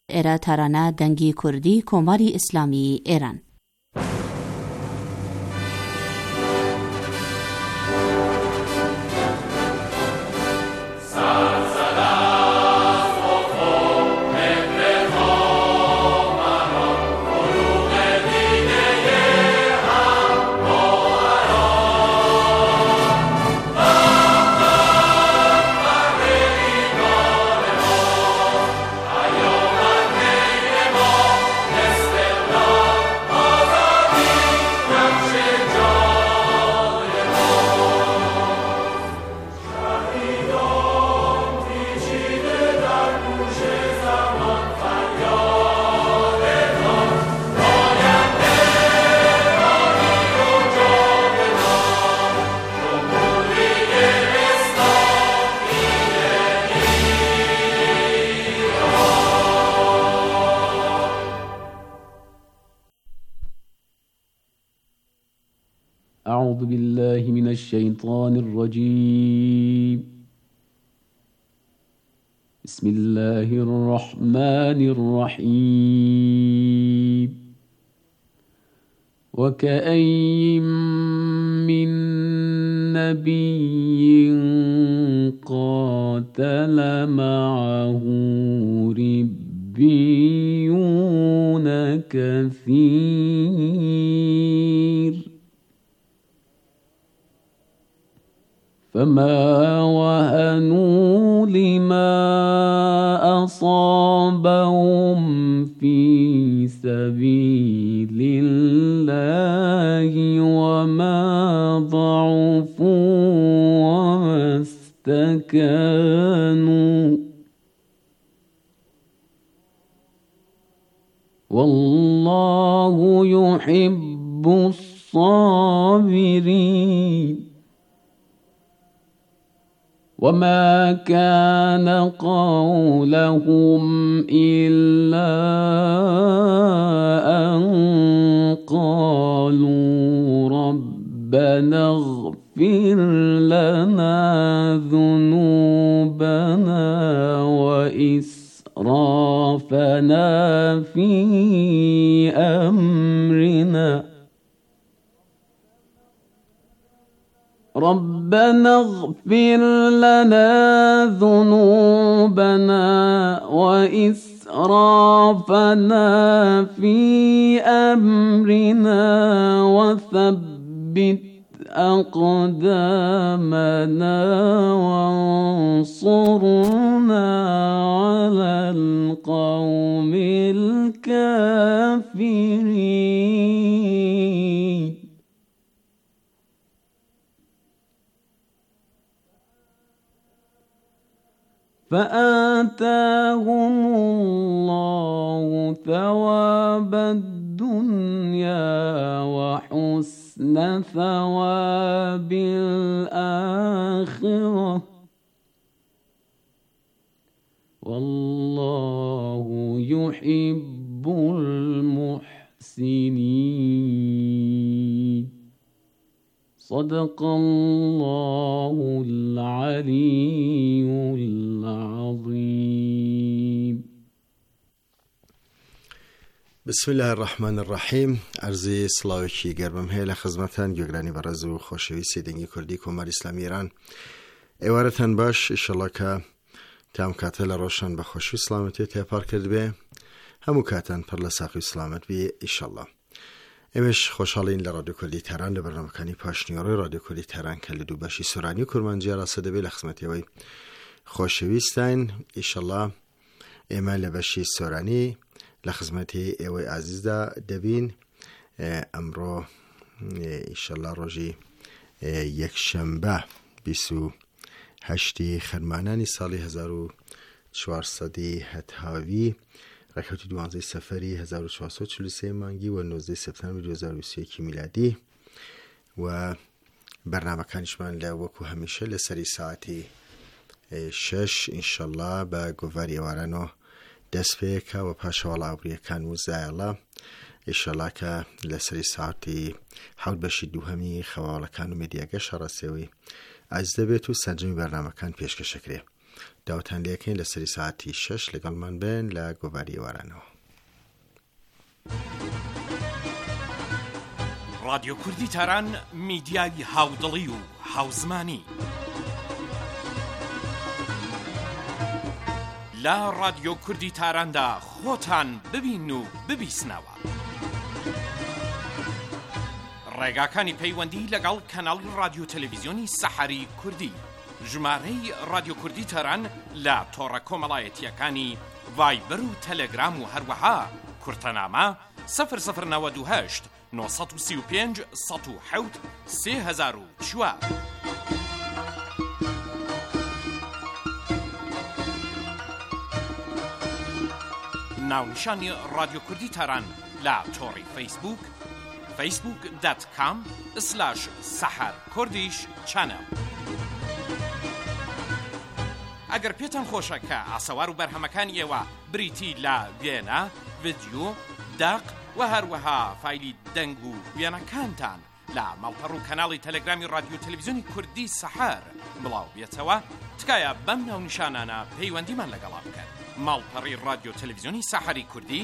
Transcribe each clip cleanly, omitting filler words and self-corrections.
ئێرە تارانە دەنگی کوردی کۆماری ئیسلامی ئێران. أعوذ بالله من الشيطان الرجيم. بسم الله الرحمن الرحيم. وكأين من نبي قاتل معه ربيون كثير فما وهنوا لما أصابهم في سبيل الله وما ضعفوا وما استكانوا والله يحب الصابرين. وما كان قولهم إلا أن قالوا ربنا اغفر لنا ذنوبنا وإسرافنا في أمرنا ربنا اغفر لنا ذنوبنا وإسرافنا في أمرنا وثبت أقدامنا وانصرنا على القوم الكافرين. فآتاهم الله ثواب الدنيا وحسن ثواب الآخرة والله يحب المحسنين. صدق الله العلي العظيم. بسم الله الرحمن الرحیم. عرض سلاوکی گرمم هی لخدمتان گوگرانی برز و خوشویستی دنگی کردی کمر اسلامی ایران ایوارتان باش انشالله که تام کاتل روشن بخوشی سلامتی تیپار کرد به همو کاتن پر لساقی سلامت بی انشالله. امش خوشحالین لرادیو کلی تهران لبرنامه کنی پاشنیاره رادیو کلی تهران کلی دو باشی سورانی کرمانجی راسته به لخدمتی وی خوشویستین انشالله ایمال باشی سورانی لخدمتی اوی عزیز دا دبین. امرو انشالله روزی یک شنبه 28 خرمانانی سالی 1407 رکعت 12 سفری 1443 مانگی و 19 سپتامبر 2021 میلادی و برنامه کانشمان لوکو همیشه لسری ساعتی 6 انشالله با گواری وارانو دست پیکا و پاشوالا عبریکان وزایلا انشالله که لسری ساعتی حول بشی دوهمی خوالکان و مدیاگه شراسیوی عزیزه بیتو سنجمی برنامه کان پیشکش کریه. داوتان لێکەین لەسەری ساعتی 6 لەگەڵمان بن لە گۆڤاری ئێوارانەوە. رادیۆ کوردی تاران میدیای هاودڵی و هاوزمانی لە رادیۆ کوردی تاراندا خۆتان ببین و ببیسنەوە. ڕێگاکانی پەیوەندی لەگەڵ کەناڵی رادیۆ تەلەڤیزیۆنی سەحەری کوردی، ژمارەی رادیۆ کوردی تاران لە تۆڕە کۆمەڵایەتیەکانی ڤایبەر و تەلەگرام و هەروەها کورتەنامە 0098 935 107 3004. ناونیشانی رادیۆ کوردی تاران لە تۆڕی فەیسبوک facebook.com/saharkurdish-channel. ئەگەر پێتان خۆشە کە ئاسەوار و بەرهەمەکانی ئێوە بریتی لە وێنە، ڤیدیۆ، داق و هەروەها فایلی دەنگ و وێنەکانتان لە ماڵپەڕ و کەناڵی تەلەگرامی رادیۆ تەلەڤیزیۆنی کوردی سەحەر بڵاو بێتەوە، تکایە بەم ناونیشانانە پەیوەندیمان لەگەڵا بکەن. ماڵپەڕی رادیۆ تەلەڤیزیۆنی سەحەری کوردی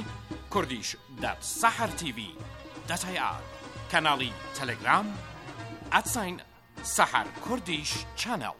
kurdish.sahartv.ir، کەناڵی تەلەگرام @saharkurdish-channel.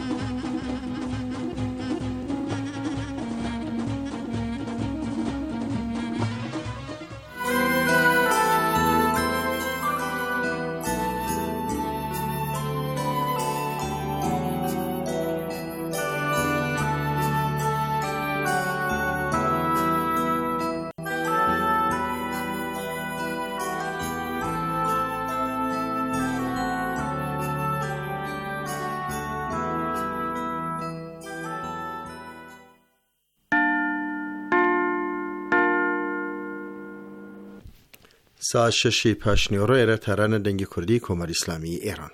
ساعت 6 پاشنیۆڕۆ ئێرە تارانە دەنگی کوردی کۆمەری ئیسلامی ئێران.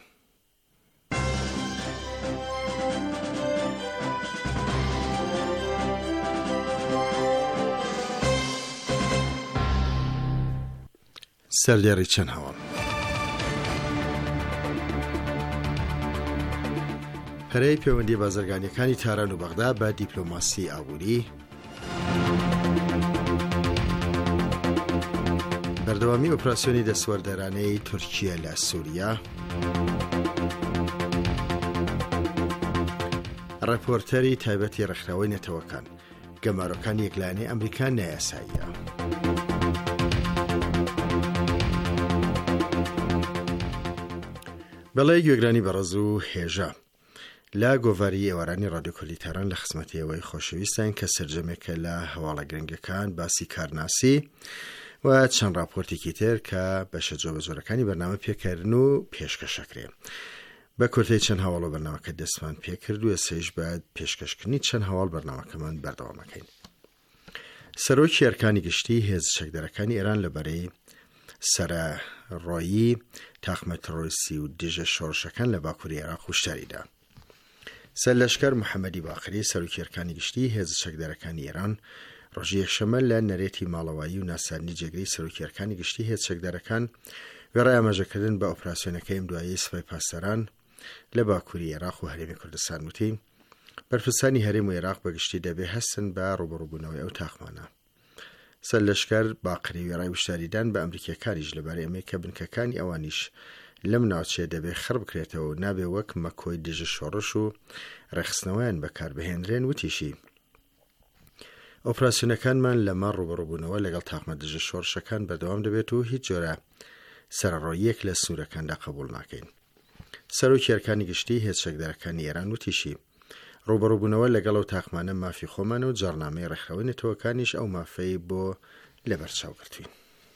سەردێڕی چەند هەواڵ. پەرەی پەیوەندی بازرگانیەکانی تاران و بەغدا بە دیپلۆماسی ئابووری، بەردەوامی ئۆپراسیۆنی دەسوەردەرانەی تورکیە لە سووریا، ڕەپۆرتەری تایبەتی ڕێکخراوەی نەتەوەکان گەمارۆکانی یەکلایەنەی ئەمریکا نایاساییە، بەڵێ گوێگرانی بەڕێز و هێژە لە گۆڤاری ئێوارانی رادیۆ کوردی تاران لە خزمەتی ئێوەی خۆشەویستان کە سەرجەمێکە لە هەواڵە گرنگەکان باسی کارناسی و چەند راپۆرتێکی تر کە بەشە جۆبەجۆرەکانی بەرنامە پێکردن و پێشکەشەکرێ. بە کورتەی چەند هەواڵ و بەرنامەکە دەستمان پێکرد و ئێستاش باید پێشکەشکردنی چەند هەواڵ بەرنامەکەمان بەردەوامەکەین. سەرۆکی ئەرکانی گشتی هێز چەکدەرەکانی ئێران لەبەرەی سەرڕۆیی تاقمە تەڕۆریستی و دژە شۆڕشەکان لە باکووری عێراق وشداریدا. سەرلەشکەر محەممەدی باقری سەرۆکی ئەرکانی گشتی هێز چەکدەرەکانی ئێران ڕۆژی یەکشەمە لە نەرێتی ماڵەوایی و ناساندنی جێگەی سەرۆکی ئەرکانی گشتی هێز چەکدارەکان وێڕای ئاماژەکردن بە ئۆپراسیۆنەکەی ئەمدوایی سوپای پاسەران لە باکووری عێراق و هەرێمی کوردستان وتی بەرپرسانی هەرێم و عێراق بەگشتی دەبێ هەستن بە ڕوبەڕووبوونەوەی ئەو تاقمانە. سەرلەشکەر باقری وێڕای وشداریدان بە ئەمریکیەکانیش لەبارەی ئەمەی کە بنکەکانی ئەوانیش لەم ناوچێ دەبێ خڕ بکرێتەوە و نابێ وەک مەکۆی دژە شۆڕش و ڕێخستنەوەیان بەکاربهێنرێن. وتیشی ئۆپراسیۆنەکانمان لەمە ڕوبەڕووبوونەوە لەگەڵ تاقمە دژە شۆڕشەکان بەردەوام دەبێت و هیچ جۆرە سەرڕۆیەک لە سوورەکاندا قبول ناکەین. سەرۆکی ئەرکانی گشتی هێز چەکدارەکانی ئێران وتیشی ڕوبەڕووبوونەوە لەگەڵ ئەو تاقمانە مافی خۆمانە و جەڕنامەی ڕێکخراوەی نەتەوەکانیش ئەو مافەی بۆ لەبەرچاو گرتوین.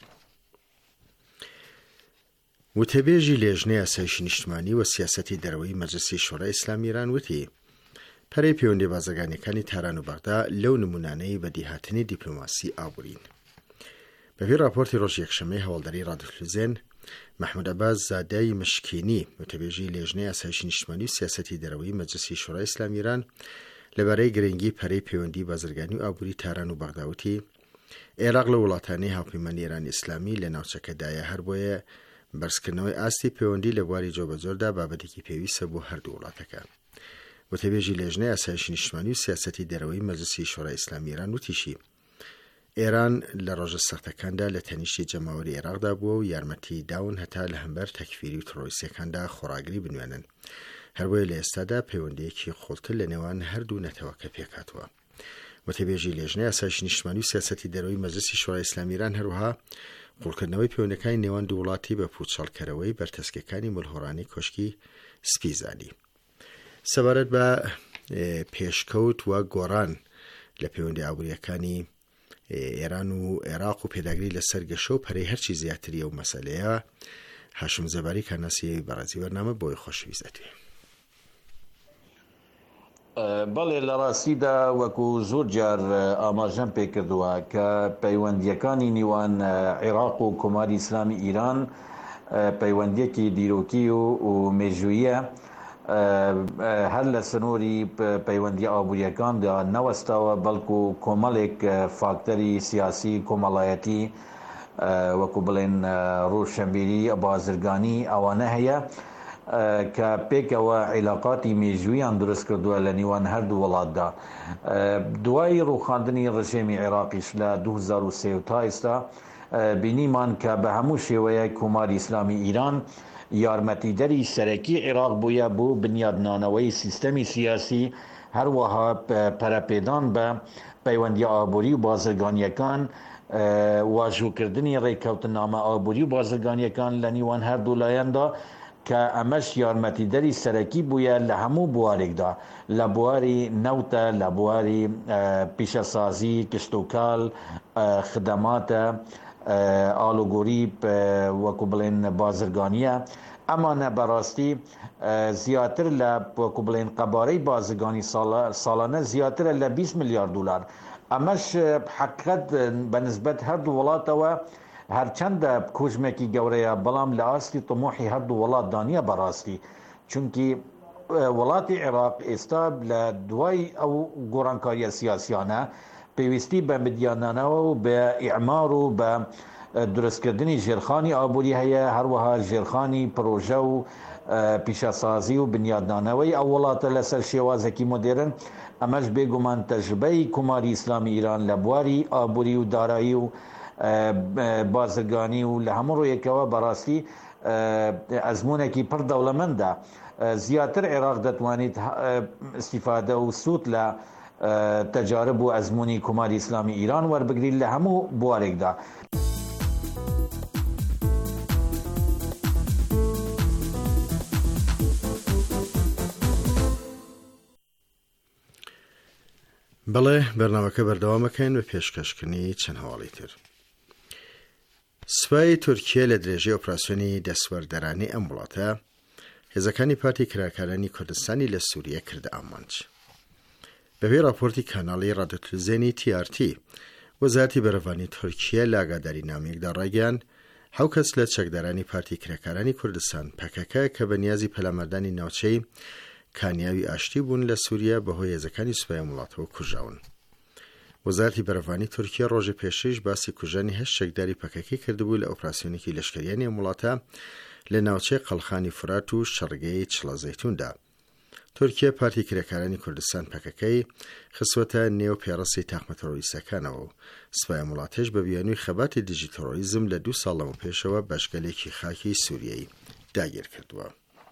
وتەبێژی لێژنەی ئاسایشی نیشتمانی و سیاسەتی دەرەوەی مەجلیسی شۆڕای ئیسلامی ئێران وتی پەرەی پەیوەندی بازرگانیەکانی تاران و بەغدا لەو نمونانەی بەدیهاتنی دیپلۆماسی ئابوورین. بەپێی راپۆرتی ڕۆژ یەکشەمەی هەواڵدەری رادیۆ تەلەڤیزیۆن محمود عباس زادای مشکینی وتەبێژی لێژنەی ئاسایشی نیشتمانی و سیاسەتی دەرەوەی مەجلیسی شۆڕای ئیسلامی ئێران لەبارەی گرنگی پەرەی پەیوەندی بازرگانی و ئابووری تاران و بەغدا وتی عێراق لە وڵاتانەی هاوپەیمانی ئێرانی ئیسلامی لە ناوچەکەدایە هەر بۆیە بەرزکردنەوەی ئاستی پەیوەندی لە بواری جۆبەجۆردا بابەتێکی پێویستە بۆ هەردوو وڵاتەکان. وتێبێژی لێژنەی ئاسایشی نیشتیمانی و سیاسەتی دەرەوەی مەجلیسی شورای ئیسلامی ایران وتیشی ئێران لە ڕۆژە سەختەکاندا لە تەنیشتی جەماوەری عێراقدا بووە و یارمەتی داون هەتا لە هەمبەر تەکفیری و تۆڕۆریستیەکاندا خۆڕاگری بنوێنن. هەروەیە لە ئێستادا پەیوەندیەکی خۆڵتر لە نێوان هەردوو نەتەوەکە پێکاتوە. وتێبێژی لێژنەی ئاسایشی نیشتیمانی و سیاسەتی دەرەوەی مەجلیسی شورای ئیسلامی ایران هەروەها قوڵکردنەوەی پەیوەندیەکانی نێوان دوو وڵاتی بە پوچەڵکەرەوەی بەرتەسکەکانی ملهۆڕانی کۆشکی سپیزانی. سەبارەت بە پێشکەوت و گۆڕان لە پەیوەندی ئابووریەکانی ئێران و عێراق و پێداگری لەسەر گەشە و پەرەی هەرچی زیاتریە و مەسەلەیە هاشم زەباری کارناسی بەڕێزی بەرنامە بۆی خۆشەویستەتی. بەڵێ لە ڕاستیدا وەکو زۆر جار ئاماژەم پێ کردووە کە پەیوەندیەکانی نێوان عێراق و کۆماری ئیسلامی ئیران پەیوەندیەکی دیرۆکی و مێژوویە هەر لە سنووری پەیوەندی ئابووریەکاندا نەوەستاوە بەڵکو کۆمەڵێک فاکتەری سیاسی کۆمەڵایەتی وەکو بڵێن ڕۆشنبیری بازرگانی ئەوانە هەیە کە پێکەوە عیلاقاتی مێژوویان دروست کردووە لە نێوان هەردوو وڵاتدا. دوای ڕووخاندنی ڕژێمی عێراقیش لە 2003 تا ئێستا بینیمان کە بە هەموو شێوەیە کۆماری ئیسلامی ئیران یارمەتیدەری سەرەکی عێراق بووە بۆ بنیادنانەوەی سیستەمی سیاسی، هەروەها پەرەپێدان بە پەیوەندی ئابووری و بازرگانیەکان، واژووکردنی ڕێککەوتنامە ئابووری و بازرگانیەکان لە نێوان هەردوو لایەندا کە ئەمەش یارمەتیدەری سەرەکی بووە لە هەموو بوارێکدا، لە بواری نەوتە، لە بواری پیشەسازی، کشتوکاڵ، خدەماتە، ئالوگۆری وەکو بڵێن بازرگانیە. ئەمانە بەڕاستی زیاتر لە وەکو بڵێن قەبارەی بازرگانی ساڵانە زیاترە لە 20 میلیارد دلار. ئەمەش حقیقەت بەنسبەت هەردوو وڵاتەوە هەرچەندە کوژمێکی گەورەیە، بەڵام لە ئاستی تموحی هەردوو وڵات دانیە بەڕاستی، چونکی وڵاتی عێراق ئێستا لە دوای ئەو گۆڕانکاریە سیاسیانە پێویستی بە مدیانانەوە و بە ئیعمار و بە دروستکردنی ژێرخانی ئابووری هەیە، هەروەها ژێرخانی پرۆژە و پیشەسازی و بنیادنانەوەی ئەو وڵاتە لەسەر شێوازێکی مۆدێرن. ئەمەش بێگومان تەجربەی کۆماری ئیسلامی ئیران لە بواری ئابووری و دارایی و بازرگانی و لە هەموو ڕۆیەکەوە بەڕاستی ئەزمونێکی پڕ دەوڵەمەندە. زیاتر عێراق دەتوانێت استیفادە و سوود لە تەجارب و ئەزمونی کۆماری ئیسلامی ئیران وەربگریت لە هەموو بوارێکدا. بەڵێ بەرنامەکە بەردەوامەکەین بە پێشکەشکردنی چەند هەواڵی تر. سوپای تورکیە لە درێژەی ئۆپراسیۆنی دەسوەردەرانی ئەم وڵاتە هێزەکانی پارتی کراکارانی کوردستانی لە سووریە کردە ئامانج. بەبێ راپۆرتی کاناڵی ڕادیۆتلڤیزیۆنی TRT، وەزارەتی بەرەڤانی تورکیە لە ئاگاداری نامەیەکدا ڕایگەیان 7 کەس لە چەکدارانی پارتی کراکارانی کوردستان PKK کە بە نیازی پەلامەردانی ناوچەی کانیاوی ئاشتی بوون لە سووریا بەهۆی هێزەکانی سوپای وڵاتەوە کوژراون. وەزارەتی بەرەڤانی تورکیە ڕۆژی پێشەش باسی کوژانی 8 چەکداری PKK کردبوو لە ئۆپراسیۆنێکی لەشکریانی ئەم وڵاتە لە ناوچەی قەڵخانی فرات و شەڕگەی چڵە زەیتوندا. تورکیە پارتی کرێکارانی کوردستان PKK خسوەتە نێو پێڕەسی تاقمە تۆڕۆریستەکانەوە و سوپای وڵاتەش بە بیانووی خەباتی دژی تۆڕۆریزم لە 2 ساڵ لەمە پێشەوە بەشگەلێکی خاکی سووریایی داگیر کردووە.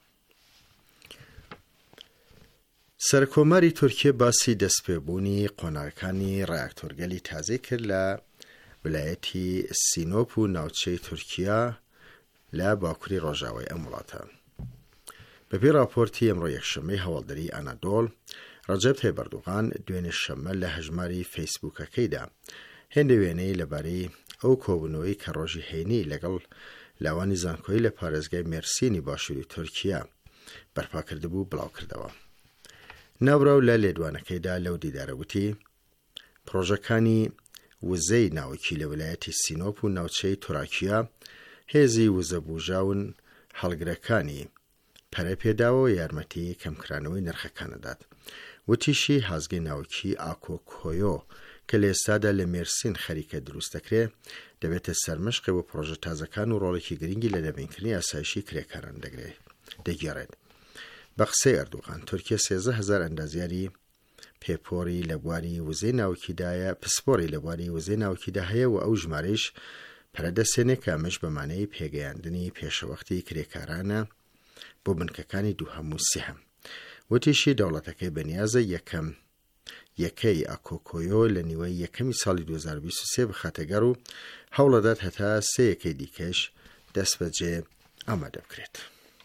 سەرکۆماری تورکیە باسی دەستپێبوونی قۆناغەکانی ڕاکتۆرگەلی تازەی کرد لە ویلایەتی سینۆپ و ناوچەی تورکیا لە باکووری ڕۆژاوای ئەم وڵاتە. بەبێ راپۆرتی ئەمڕۆ یەکشەمەی هەواڵدەری ئانادۆڵ، ڕەجەب تایب ئەردوغان دوێنێ شەمە لە هەژماری فەیسبووکەکەیدا هێندە وێنەی لەبارەی ئەو کۆبوونەوەی کە ڕۆژی هەینی لەگەڵ لاوانی زانکۆیی لە پارێزگای مێرسینی باشووری تورکیا بەرپا کردبوو بڵاو کردەوە. ناوراو لە لێدوانەکەیدا لەو دیدارەوتی پرۆژەکانی وزەی ناوکی لە ویلایەتی سینۆپ و ناوچەی توراکیا هێزی وزەبوژاون هەڵگرەکانی پەرە پێداوە یارمەتی کەمکرانەوەی نرخەکانەدات. وتیشی هازگەی ناوکی ئاکۆ کۆیۆ کە لە ئێستادا لە مێرسین خەریکە دروست دەکرێ دەبێتە سەرمەشقی بۆ پرۆژە تازەکان و ڕۆڵێکی گرنگی لە دەبینکردنی ئاسایشی کرێکاران دەگێڕێت. بە قسەی ئەردوغان تورکیا 13,000 ئەندازیاری پێپۆری لە بواری وزەی ناوکیدایە پسپۆری لە بواری وزەی ناوکیدا هەیە و ئەو ژمارەش پەرەدەسێنێ کە ئەمەش بەمانەی پێگەیاندنی پێشەوەختی کرێکارانە بۆ بنکەکانی دووهەم و سێهەم. وتیشی دەوڵەتەکەی بەنیازە یەکەی ئاکۆکۆیۆ لە نیوەی یەکەمی ساڵی 2023 بخاتەگەر و هەوڵەدات هەتا 3 یەکەی دیکەش دەست بەجێ ئامادە بکرێت.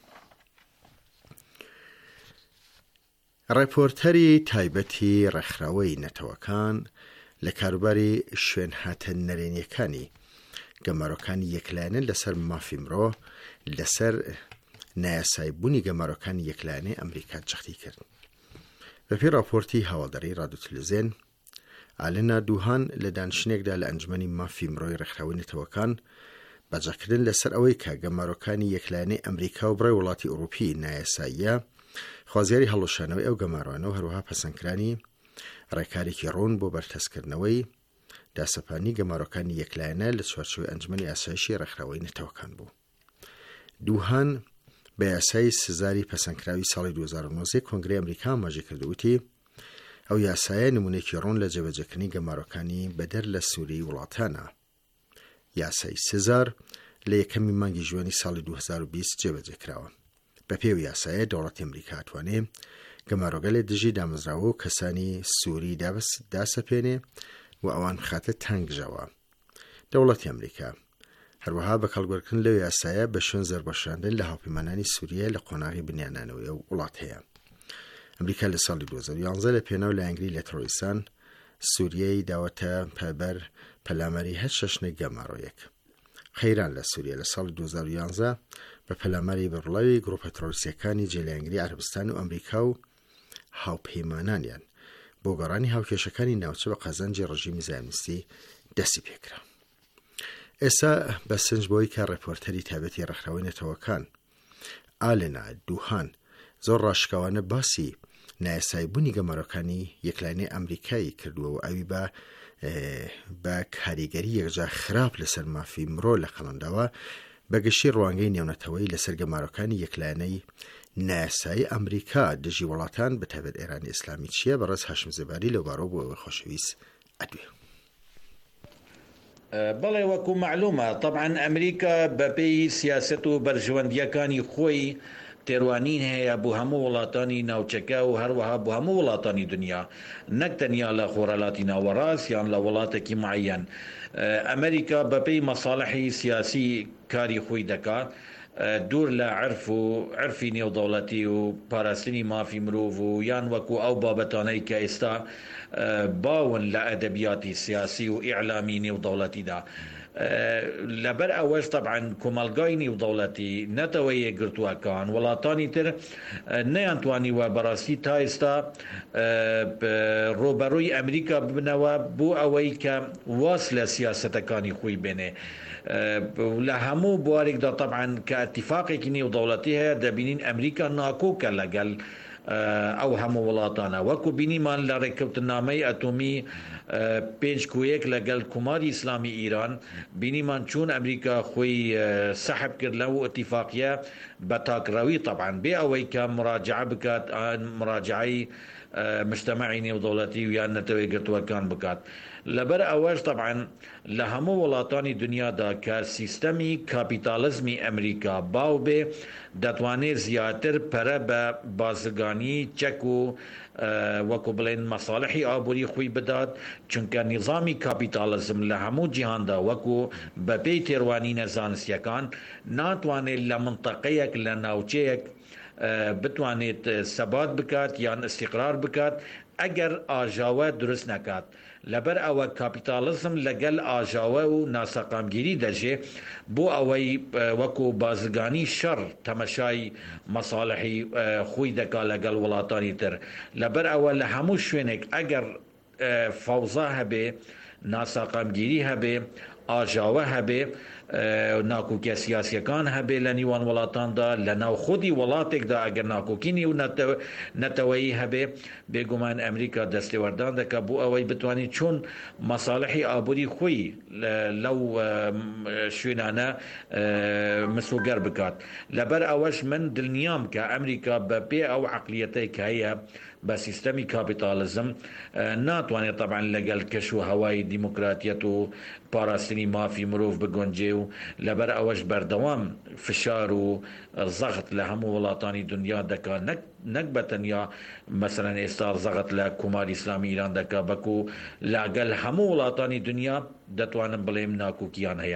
ڕێپۆرتەری تایبەتی ڕێکخراوەی نەتەوەکان لە کاروباری شوێن هاتە نەرێنیەکانی گەمارۆکانی یەکلایەنە لەسەر مافی مرۆ لەسەر نایاسایبوونی گەمارۆکانی یەکلایەنەی ئەمریکا جەختی کرد. بەپێی راپۆرتی هەواڵدەری ڕادیۆ تەلەڤیزیۆن ئالێنا دووهان لە دانیشتنێکدا لە ئەنجومەنی مافی مرۆی ڕێکخراوەی نەتەوەکان بەجێکردن لەسەر ئەوەی کە گەمارۆکانی یەکلایەنەی ئەمریکا و بڕای وڵاتی ئەوروپی نایاساییە خوازیاری هەڵۆشانەوەی ئەو گەمارۆیانە و هەروەها پەسەندکرانی ڕێکارێکی ڕوون بۆ بەرتەسکردنەوەی داسەپانی گەمارۆکانی یەکلایەنە لە چوارچێوەی ئەنجومەنی ئاسایشی ڕێکخراوەی نەتەوەکان بوو. دووهان بە یاسای سزاری پەسەندکراوی ساڵی 2009 کۆنگرەی ئەمریکا ئاماژە کردووتی ئەو یاسایە نمونێکی ڕوون لە جێبەجێکردنی گەمارۆکانی بەدەر لە سووری وڵاتانە. یاسای سزار لە یەکەمی مانگی ژوێنی ساڵی 2020 جێبەجێکراوە. بە پێو یاسایە دەوڵەتی ئەمریکا ئەتوانێت گەمارۆگەلێ دژی دامەزراوە و کەسانی سووری داسەپێنێ و ئەوان خاتە تانگژەوە. دەوڵەتی ئەمریکا هەروەها بە کەڵگوەرکردن لەو یاسایە بە شوێن زەربەشاندن لە هاوپەیمانانی سووریە لە قۆناغی بنیانانەوەی و وڵات هەیە. ئەمریکا لە ساڵی 2011 لە پێناو لایەنگری لە تەڕۆریستان سووریەی داوەتە پەبەر پەلامەری 8 گەمارۆیەک. خەیران لە سووریە لە ساڵی 2011 بە پەلامەری بەڕڵاوی گڕۆپە تەڕۆریستیەکانی جێلایەنگری عەربستان و ئەمریکا و هاوپەیمانانیان بۆ گەڕانی هاوکێشەکانی ناوچە بە قەزەنجی ڕژیمی زایۆنیستی دەستی پێکرا. ئێستا بە سنج بۆی کە ڕێپۆرتەری تایبەتی ڕێکخراوەی نەتەوەکان ئالێنا دووهان زۆر ڕاشکاوانە باسی نایاسایبوونی گەمارۆکانی یەکلایەنەی ئەمریکایی کردووە و ئەوی بە کاریگەری یەکجا خراپ لەسەر مافی مرۆ لە قەڵەنداوە بەگەشتی ڕوانگەی نێونەتەوەی لەسەر گەمارۆکانی یەکلایەنەی نایاسایی ئەمریکا دژی وڵاتان بە تایبەت ئێرانی ئیسلامی چییە؟ بەڕێز هاشم زێباری لەوبارۆ بۆ ئەوەی خۆشەویست ئەدوێ. بەڵێ وەکو معلومە طبعاً ئەمریکا بەپێی سیاسەت و بەرژەوەندیەکانی خۆی تێروانین هەیە بۆ هەموو وڵاتانی ناوچەکە و هەروەها بۆ هەموو وڵاتانی دنیا، نەک تەنیا لە خۆرەڵاتی ناوەڕاست یان لە وڵاتێکی معەن. ئەمریکا بەپێی مەساڵحی سیاسی کاری خۆی دەکات، دوور لە عرفی نێودەوڵەتی و پاراستنی مافی مرۆڤ و یان وەکو ئەو بابەتانەی کە ئێستا باون لە ئەدەبیاتی سیاسی و ئیعلامی نێودەوڵەتیدا. لەبەر ئەوەش طبعاً کۆمەلگای نێودەوڵەتی نەتەوە یەکگرتووەکان وڵاتانی تر نەیانتوانیوە بەڕاستی تا ئێستا ڕۆبەڕووی ئەمریکا ببنەوە بۆ ئەوەی کە واس لە سیاسەتەکانی خۆی بێنێ. لە هەموو بوارێکدا طبعاً کە ئەتیفاقێکی نێودەوڵەتی هەیە دەبینین ئەمریکا ناکۆکە لەگەڵ ئەو هەموو وڵاتانە، وەکو بینیمان لە ڕێککەوتنامەی ئەتۆمی 5-1 لەگەڵ کوماری ئیسلامی ئیران بینیمان چون ئەمریکا خۆی سەحب کرد لەو ئەتیفاقیە بە تاکڕەوی طبعاً بێ ئەوەی کە مراجعە بکات مراجعەی مجتمعی نێودەوڵەتی و یان نەتەوەی گرتووەکان بکات. لەبەر ئەوەش طبعاً لە هەموو وڵاتانی دنیادا کە سیستەمی کاپیتالیزمی ئەمریکا باو بێ دەتوانێت زیاتر پەرە بە بازرگانی چەک و وەکو بڵێن مەساڵحی ئابووری خۆی بدات، چونکە نیظامی کاپیتالیزم لە هەموو جیهاندا وەکو بەپێی تێروانینە زانستیەکان ناتوانێت لە منتەقەیەک لە ناوچەیەک بتوانێت سەبات بکات یان استیقرار بکات ئەگەر ئاژاوە دروست نەکات. لەبەر ئەوە کاپیتالیزم لەگەل ئاژاوە و ناسەقامگیری دەژێ بۆ ئەوەی وەکو بازرگانی شەڕ تەمەشای مەساڵحی خۆی دەکا لەگەڵ وڵاتانی تر. لەبەر ئەوە لە هەموو شوێنێک ئەگەر فەوزا هەبێ ناساقامگیری هەبێ ئاژاوە هەبێ ناکۆکیە سیاسیەکان هەبێ لە نیوان وڵاتاندا لە ناو خودی وڵاتێکدا ئەگەر ناکۆکینی و نەتەوەیی هەبێ بێگومان ئەمریکا دەستێوەردان دەکە بۆ ئەوەی بتوانێت چۆن مەساڵحی ئابووری خۆی لەو شوێنانە مسوگەر بکات لەبەر ئەوەش من دڵنیام کە ئەمریکا بە پێ ئەو عەقلیەتەی کە هەیە بە سیستەمی کاپیتالیزم ناتوانێت طبعا لەگەڵ کەش و هەوای دیموکراتیەت و پاراستنی مافی مرۆڤ بگۆنجێ و لەبەر ئەوەش بەردەوام فشار و زەغت لە هەموو وڵاتانی دنیا دەکا نەک بەتەنیا مەسەلەن ئێستا زەغت لە کوماری ئیسلامی ئیران دەکا بەکو لەگەڵ هەموو وڵاتانی دنیا دەتوانم بڵێم ناکۆکیان هەیە.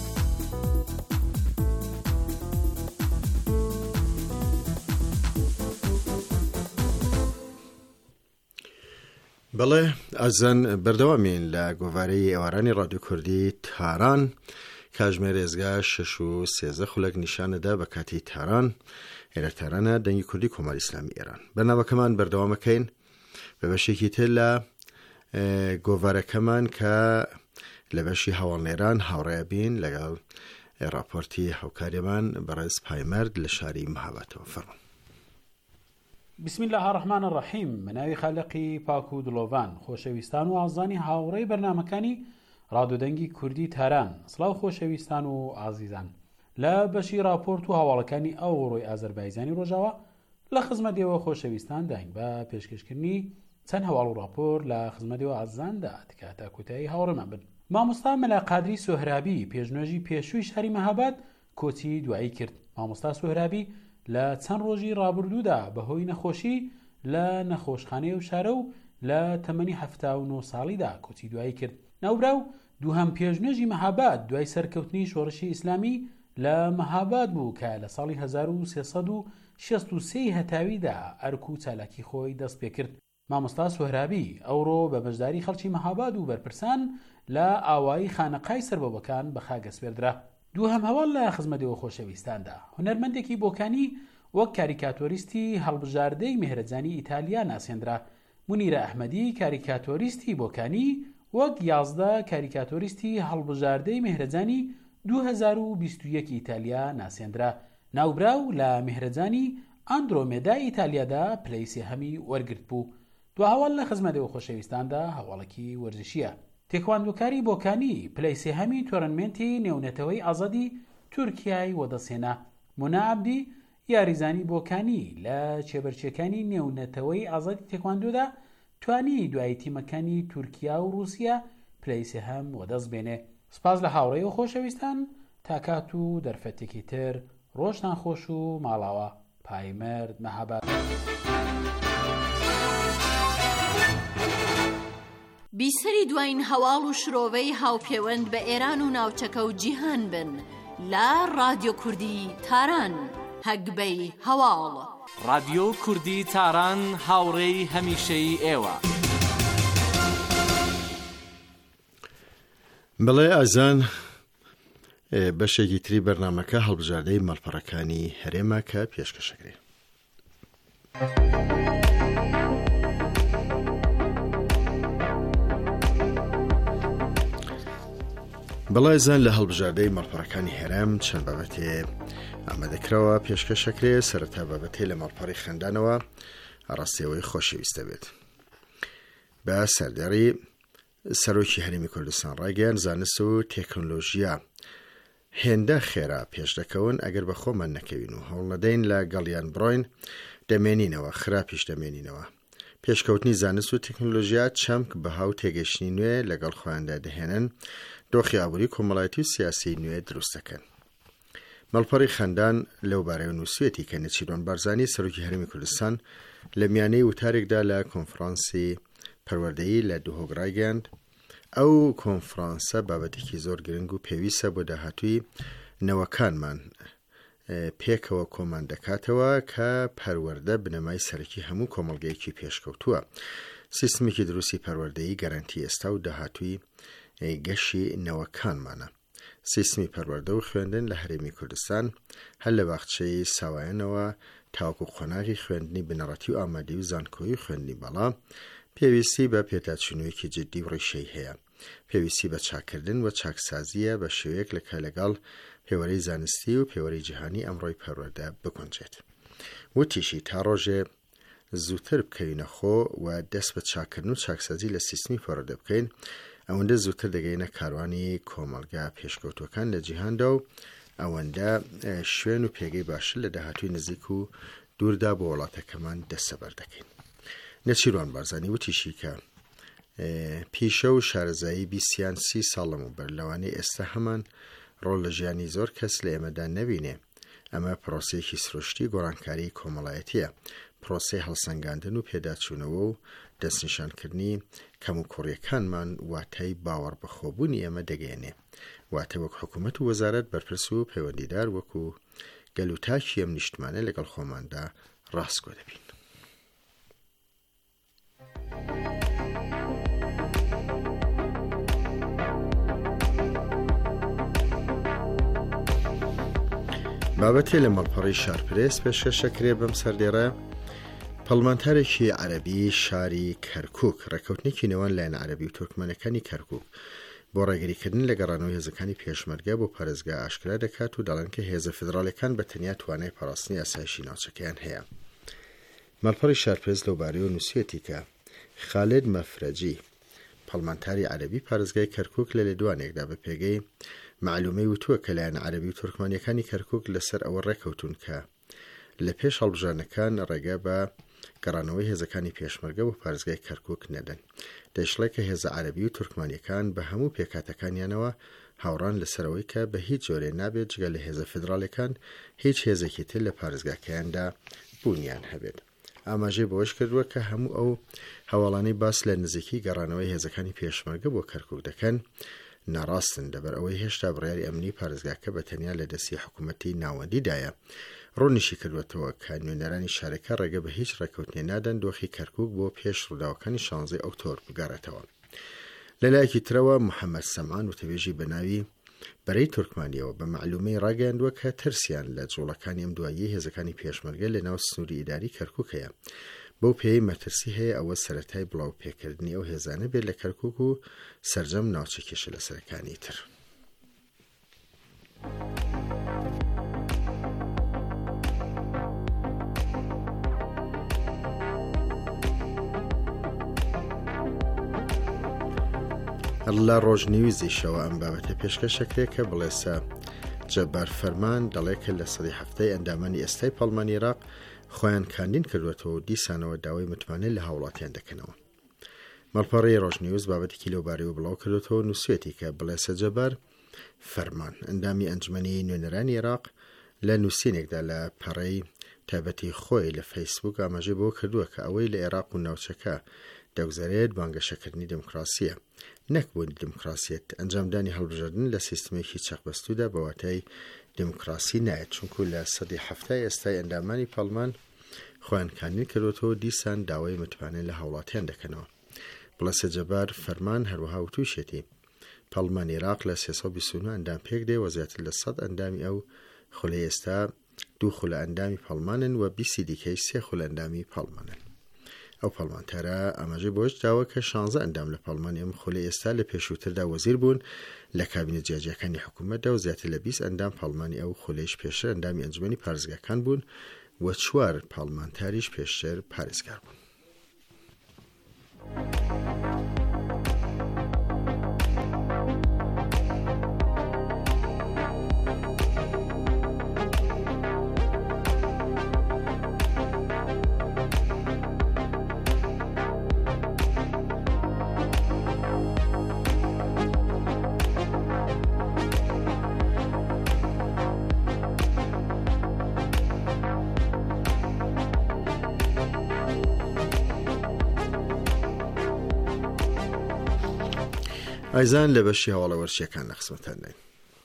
بەڵێ ئەزان بەردەوامین لە گۆڤارەی ئێوارانی ڕادیۆ کوردی تاران کاژمێر ێزگا 6.13 خولەک نیشانەدا بە کاتی تاران ئێرە تارانە دەنگی کوردی کۆماری ئیسلامی ئێران بەناوەکەمان بەردەوامەکەین بە بەشێکی تر لە گۆڤارەکەمان کە لە بەشی هەواڵنێران هاوڕێ بین لەگەڵ راپۆرتی هاوکاریمان بەڕێز پایمەرد لە شاری مەهابادەوە فەرموو. بسم الله الرحمن الرحیم. مناوی خالقی پاک و دڵۆڤان خۆشەویستان و ئازانی هاوڕێی بەرنامەکانی ڕادیۆدەنگی کوردی تاران سڵاو خۆشەویستان و ئازیزان لە بەشی راپۆرت و هەواڵەکانی ئەو ڕۆی ئازەربایجانی ڕۆژاوە لە خزمەتیەوە خۆشەویستان داین بە پێشکەشکردنی چەند هەواڵ و راپۆر لە خزمەتیەوە ئازاندا تکاتە کوتایی هاوڕێمان بن. مامۆستا مەلا قادری سۆهرابی پێشنوێژی پێشووی شاری مەهاباد کۆچی دوایی کرد. مامۆستا سۆهرابی لە چەند ڕۆژی ڕابردوودا بەهۆی نەخۆشی لە نەخۆشخانەی و شارە و لە تەمەنی 79 ساڵیدا کۆچی دوایی کرد. ناوبراو دووهەم پێشنوێژی مەهاباد دوای سەرکەوتنی شۆڕشی ئیسلامی لە مەهاباد بوو کە لە ساڵی 1363 هەتاویدا ئەرک و چالاکی خۆی دەست پێ کرد. مامۆستا سۆهرابی ئەوڕۆ بە بەشداری خەڵکی مەهاباد و بەرپرسان لە ئاوایی خانەقای سەربەوەکان بە خاگەسپێردرا. دووهەم هەواڵ لە خزمەتەوە خۆشەویستاندا هونەرمەندێکی بۆکانی وەک کاریکاتۆریستی هەڵبژاردەی میهرەجانی ئیتالیا ناسێندرا. مونیرە ئەحمەدی کاریکاتۆریستی بۆکانی وەک 11 کاریکاتۆریستی هەڵبژاردەی میهرەجانی 2021 ئیتالیا ناسێندرا. ناوبراو لە میهرەجانی ئاندرۆمێدا ئیتالیادا پلەی سێهەمی وەرگرت بوو. دو هەواڵ لە خزمەتەوە خۆشەویستاندا هەواڵێکی وەرزشیە. تێکواندۆکاری بۆکانی پلەی سێهەمی تۆرنمنتی نێونەتەوەی ئازادی تورکیای وەدەسێنا. مونا عەبدی یاریزانی بۆکانی لە چێبەرچیەکانی نێونەتەوەی ئازادی تێکواندۆدا توانی دوای تیمەکانی تورکیا و رووسیا پلەی سێهەم وەدەست بێنێ. سپاس لە هاوڕێی و خۆشەویستان تاکات و دەرفەتێکی تر ڕۆژتان خۆش و ماڵاوە. پایمەرد مەهاباد. بیسەری دوایین هەواڵ و شرۆڤەی هاوپەیوەند بە ئێران و ناوچەکە و جیهان بن لە ڕادیۆ کوردی تاران. هەگبەی هەواڵ. ڕادیۆ کوردی تاران هاوڕێی هەمیشەی ئێوە. بڵێ ئازان بەشێکی تری بەرنامەکە هەڵبژاردەی مەڵپەڕەکانی هەرێمە کە پێشکەشەکرێ. بەڵای زان لە هەڵبژاردەی مەڵپەڕەکانی هەرێم چەند بابەتێ ئامادەکراوە پێشکەشەکرێ. سەرەتا بابەتێ لە مەڵپەڕی خەندانەوە ڕاستیەوەی خۆشەویستە بێت. بە سەردەڕی سەرۆکی هەرێمی کوردستان ڕاگەیان زانست و تێکنۆلۆژیا هێندە خێرا پێش دەکەون ئەگەر بە خۆمان نەکەوین و هەوڵ نەدەین لە گەڵیان بڕۆین دەمێنینەوە خراپیش دەمێنینەوە. پێشکەوتنی زانست و تێکنۆلۆژیا چەمک بە هاو تێگەشتنی نوێ لەگەڵ خۆیاندا دەهێنن دۆخی ئابووری کۆمەڵایەتی و سیاسی نوێ دروست دەکەن. مەڵپەڕی خەندان لەو بارەیە نووسێتی کە نەچیرۆن بارزانی سەرۆکی هەرێمی کوردستان لە میانەی وتارێکدا لە کۆنفرانسی پەروەردەیی لە دوهۆگڕایگەاند. ئەو کۆنفرانسە بابەتێکی زۆر گرنگ و پێویستە بۆ داهاتووی نەوەکانمان پێکەوە کۆمان دەکاتەوە کە پەروەردە بنەمای سەرەکی هەموو کۆمەڵگەیەکی پێشکەوتووە. سیستمێکی دروستی پەروەردەیی گەرانتی ئێستا و داهاتووی گەشی نەوەکانمانە. سیستمی پەروەردە و خوێندن لە هەرێمی کوردستان هەر لە باخچەی ساوایەنەوە تاوەکو خۆناغی خوێندنی بنەڕەتی و ئامادەی و زانکۆیی خوێندنی بەڵام پێویستی بە پێداچوونەوەیەکی جددی و ڕێشەی هەیە. پێویستی بە چاکردن و چاکسازیە بە شێوەیەک لەگەڵ پێوەرەی زانستی و پێوەرەی جیهانی ئەمڕۆی پەروەردە بگونجێت. وتیشی تا ڕۆژێ زووتر بکەینە خۆ و دەست بە چاکردن و چاکسازی لە سیستمی پەروەردە بکەین، ئەوەندە زووتر دەگەینە کاروانی کۆمەلگا پێشکەوتوەکان لە جیهاندا و ئەوەندە شوێن و پێگەی باشتر لە داهاتووی نزیک و دووردا بۆ وڵاتەکەمان دەستەبەر دەکەین. نەچیروان بارزانی وتیشی کە پیشە و شارەزایی 20-30 ساڵ لەمەوبەر لەوانەیە ئێستا هەمان ڕۆڵ لە ژیانی زۆر کەس لە ئێمەدا نەبینێ. ئەمە پرۆسەیەکی سروشتی گۆڕانکاری کۆمەڵایەتیە، پرۆسەی هەڵسەنگاندن و پێداچوونەوە و دەستنیشانکردنی کەم و کوڕیەکانمان واتای باوەڕ بەخۆبوونی ئێمە دەگەێنێ، واتە وەک حکوومەت و وەزارەت بەرپرس و پەیوەندیدار وەکو گەلوتاکی ئەم نیشتمانە لەگەڵ خۆماندا ڕاستگۆ دەبین. بابەتێ لە مەڵپەڕی شارپرێس پێشکەشەکرێ بەم سەردێڕە پەڵمانتارێکی عەرەبی شاری کەرکووک ڕێکەوتنێکی نێوان لایەن عەرەبی و تورکمەنەکانی کەرکووک بۆ ڕێگریکردن لە گەڕانەوەی هێزەکانی پێشمەرگە بۆ پارێزگا ئاشکرا دەکات و دەڵێن کە هێزە فیدراڵیەکان بە تەنیا توانای پاراستنی ئاسایشی ناوچەکەیان هەیە. مەڵپەڕی شارپرێس لەو بارەیەوە نووسێتی کە خالد مەفرەجی پەڵمانتاری عەرەبی پارێزگای کەرکووک لە لێدوانێکدا بە پێگەی معلومەی وتووە کە لایەن عەرەبی و تورکمانیەکانی کەرکووک لەسەر ئەوە ڕێکەوتون کە لە پێش هەڵبژانەکان ڕێگە بە گەڕانەوەی هێزەکانی پێشمەرگە بۆ پارێزگای کەرکووک نەدەن. دەیشڵێت کە هێزە عەرەبی و تورکمانیەکان بە هەموو پێکاتەکانیانەوە هاوڕان لەسەرەوەی کە بە هیچ جۆرێ نابێت جگە لە هێزە فیدراڵیەکان هیچ هێزێکی تر لە پارێزگاکەیاندا بوونیان هەبێت. ئاماژەی بەوەش کردووە کە هەموو ئەو هەواڵانەی باس لە نزیکی گەڕانەوەی هێزەکانی پێشمەرگە بۆ کەرکووک دەکەن ناڕاستن، لەبەر ئەوەی هێشتا بڕیاری ئەمنی پارێزگاکە بە تەنیا لە دەستی حکوومەتی ناوەندیدایە. ڕوونیشی کردوێتەوە کە نوێنەرانی شارەکە ڕێگە بە هیچ ڕێکەوتنێ نادەن دۆخی کەرکووک بۆ پێش ڕووداوەکانی 16 ئۆکتۆبر بگەڕێتەوە. لەلایەکی ترەوە محەممەد سەمان وتەبێژی بەناوی بەرەی تورکمانیەوە بە معلومەی ڕاگەیاندووە کە ترسیان لە جوڵەکانی ئەم دواییە هێزەکانی پێشمەرگە لە ناو سنووری ئیداری کەرکووکەیە. بەو پێی مەترسی هەیە ئەوە سەرەتای بڵاو پێکردنی ئەو هێزانە بێت لە کەرکووک و سەرجەم ناوچەکێشە لە سەرەکانی تر. لە ڕۆژنیویزیشەوە ئەم بابەتە پێشکەشەکرێت کە بڵێسا جەبار فەرمان دەڵێت کە لە سەدەی هەفتەی ئەندامانی ئێستای پەڵمانی عێراق خۆیان کاندین کردوێتەوە و دیسانەوە داوای متمانە لە هاوڵاتیان دەکەنەوە. مەڵپەڕی ڕۆژنیوز بابەتێکی لەوبارەیەوە بڵاو کردوێتەوە نووسێتی کە بڵێسە جەبار فەرمان ئەندامی ئەنجومەنی نوێنەرانی عێراق لە نووسینێکدا لە پەڕەی تایبەتی خۆی لە فەیسبوک ئاماژەی بۆ کردووە کە ئەوەی لە عێراق و ناوچەکە دەگوزارێت بانگەشەکردنی دموکراسیە نەکبوونی دموکراسیەت ئەنجامدانی هەڵبژاردن لە سیستمێکی چەقبەستوودا بە واتای دموکراسی نایەت، چونکو لە سەدەی هەفتای ئێستای ئەندامانی پەڵمان خۆیان کاندین کردوێتەوە دیسان داوای متمانە لە هاوڵاتیان دەکەنەوە. بڵێسە جەبار فەرمان هەروەها وتووشێتی پەڵمانی عێراق لە 329 ئەندام پێک دێ و زیاتر لە 100 ئەندامی ئەو خولەی ئێستا 2 خولە ئەندامی پەڵمانن و 20 دیکەی 3 خولە ئەندامی پەڵمانن. ئەو پەڵمانتارە ئاماژەی بۆش داوە کە 16 ئەندام لە پەڵمانی ئەم خولەی ئێستا لە پێشووتردا وەزیر بوون لە کابینە جیاجیەکانی حکوومەتدا و زیاتر لە 20 ئەندام پەڵمانی ئەو خولەیش پێشتر ئەندامی ئەنجومەنی پارێزگاکان بوون و 4 پەڵمانتاریش پێشتر پارێزگار بوون. ئایزان لە بەشی هەواڵە وەرچیەکان لە خزمەتان دەین.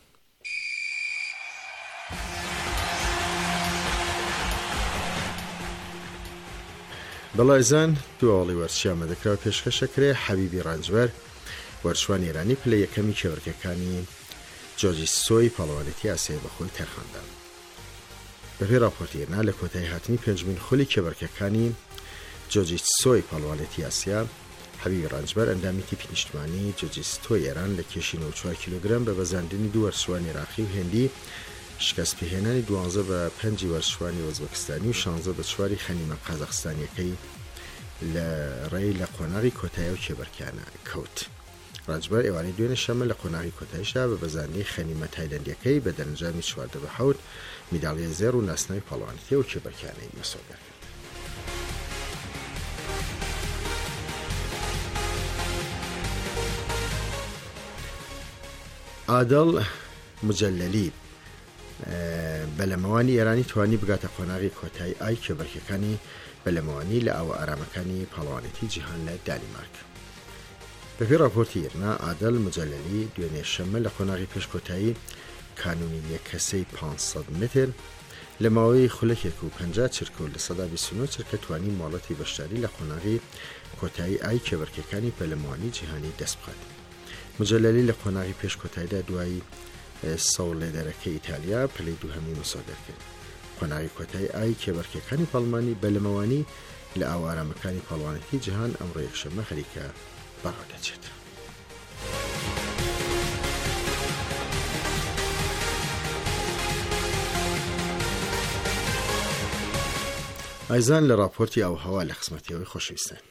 بەڵایزان دوو هەواڵی وەرچی ئامادەکراوە پێشکەشەکرێ حەبیبی ڕانجبەر وەرچوانی ئێرانی پلە یەکەمی کێوەرگەکانی جۆجیتسۆی پاڵەوانێتی ئاسیای بەخۆی تەرخاندا. بەپێی راپۆرتێرنا لە کۆتایی هاتنی 5مین خولی کێوەرگەکانی جۆجیتسۆی پاڵەوانێتی ئاسیا حەبیبی ڕەنجبەر ئەندامی تیپی نیشتمانی جوجیستۆ ئێران لە کێشی 94 کیلۆگرام بە بەزاندنی 2 وەرزشوانی عێراقی و هێندی شکست پێهێنانی 12 بە 5 وەرزشوانی ئۆزبەکستانی و 16 بە 4 خەنیمە قازاقستانیەکەی لە ڕێی لە قۆناغی کۆتایە و کێبەرکیانە کەوت. ڕەنجبەر ئێوارەی دوێنێ شەمە لە قۆناغی کۆتاییشدا بە بەزاندنی خەنیمە تایلەندیەکەی بە دەرەنجامی 14/7 میداڵیە زێڕ و ناسناوی پاڵەوانیەتی و کێبەرکیانەی مەسۆگەر. عادڵ مجەلەلی بەلەمەوانی ئێرانی توانی بگاتە قۆناغی کۆتایی ئای کێبەرکەکانی بەلەمەوانی لە ئاوە ئارامەکانی پاڵەوانێتی جیهان لە دانیمارک. بەپێی راپۆرتی ئێرنا عادڵ مجەلەلی دوێنێ شەمە لە قۆناغی پێشکۆتایی کانونی یەکەسەی 500 متر لە ماوەی خولەکێک و 50 چرکە و لە 129 چرکە توانی ماڵەتی بەشداری لە قۆناغی کۆتایی ئای کێبەرکەکانی بەلەمەوانی جیهانی دەست بخات. مجەلەلی لە قۆناغی پێشکۆتاییدا دوای سەوڵێدەرەکەی ئیتالیا پلەی دووهەمی مەسۆدەر کرد. قۆناغی کۆتایی ئای کێبەرکەکانی پەڵمانی بەلەمەوانی لە ئاوارامەکانی پاڵەوانێتی جیهان ئەمڕۆ یەکشەممە خەریکە بەڕادەچێت. ئایزان لە راپۆرتی ئاوهەوا لە خزمەتیەوەی خۆشەویستان.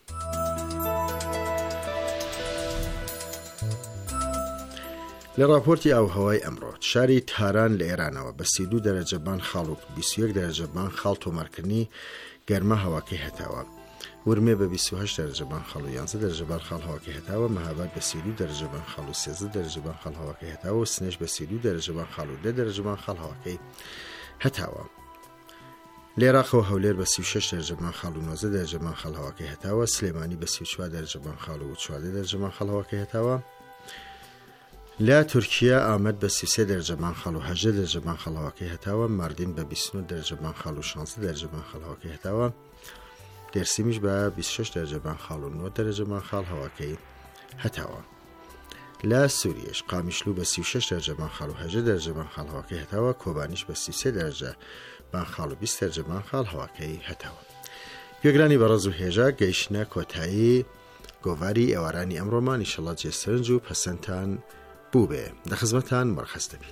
لە راپۆرتی ئاوهەوای ئەمڕۆ شاری تاران لە ئێرانەوە بە 32 دەرەجە بان خاڵ و 21 دەرەجە بان خاڵ تۆمارکردنی گەرمە هەواکەی هەتاوە. ورمێ بە 28 دەرەجە بان خاڵ و 11 دەرەجە بان خاڵ هەواکەی هەتاوە. مەهاباد بە 32 دەرەجە بان خاڵ و 13 دەرەجە بان خاڵ هەواکەی هەتاوە. سنێش بە 32 دەرەجە بان خاڵ و 10 دەرەجە بان خاڵ هەواکەی هەتاوە. لێراخەوە هەولێر بە 36 دەرەجە بان خاڵ و 19 دەرەجە بان خاڵ هەواکەی هەتاوە. سلێمانی بە 34 دەرەجە بان خاڵ و 14 دەرەجە بان خاڵ هەواکەی هەتاوە. لە تورکیا ئامەد بە 33 دەرەجە بان خاڵ و 8 دەرەجە بان خاڵ هەواکەی هەتاوە. ماردین بە 29 دەرەجە بان خاڵ و 16 دەرەجە بان خاڵ هەواکەی هەتاوە. دێرسیمیش بە 26 دەرەجە بان خاڵ و 9 دەرەجە بان خاڵ هەواکەی هەتاوە. لە سووریش قامیشلو بە 36 دەرەجە بان خاڵ و 8 دەرەجە بان خاڵ هەواکەی هەتاوە. کۆبانیش بە 33 دەرەجە بان خاڵ و 20 دەرەجە بان خاڵ هەواکەی هەتاوە. گوێگرانی بەڕێز و هێژە گەیشتنە کۆتایی گۆڤاری ئێوارانی ئەمڕۆمان ئیشەڵڵا جێسەرنج و پەسەندتان بوو بێ. لە خزمەتان مەرخەست دەبین.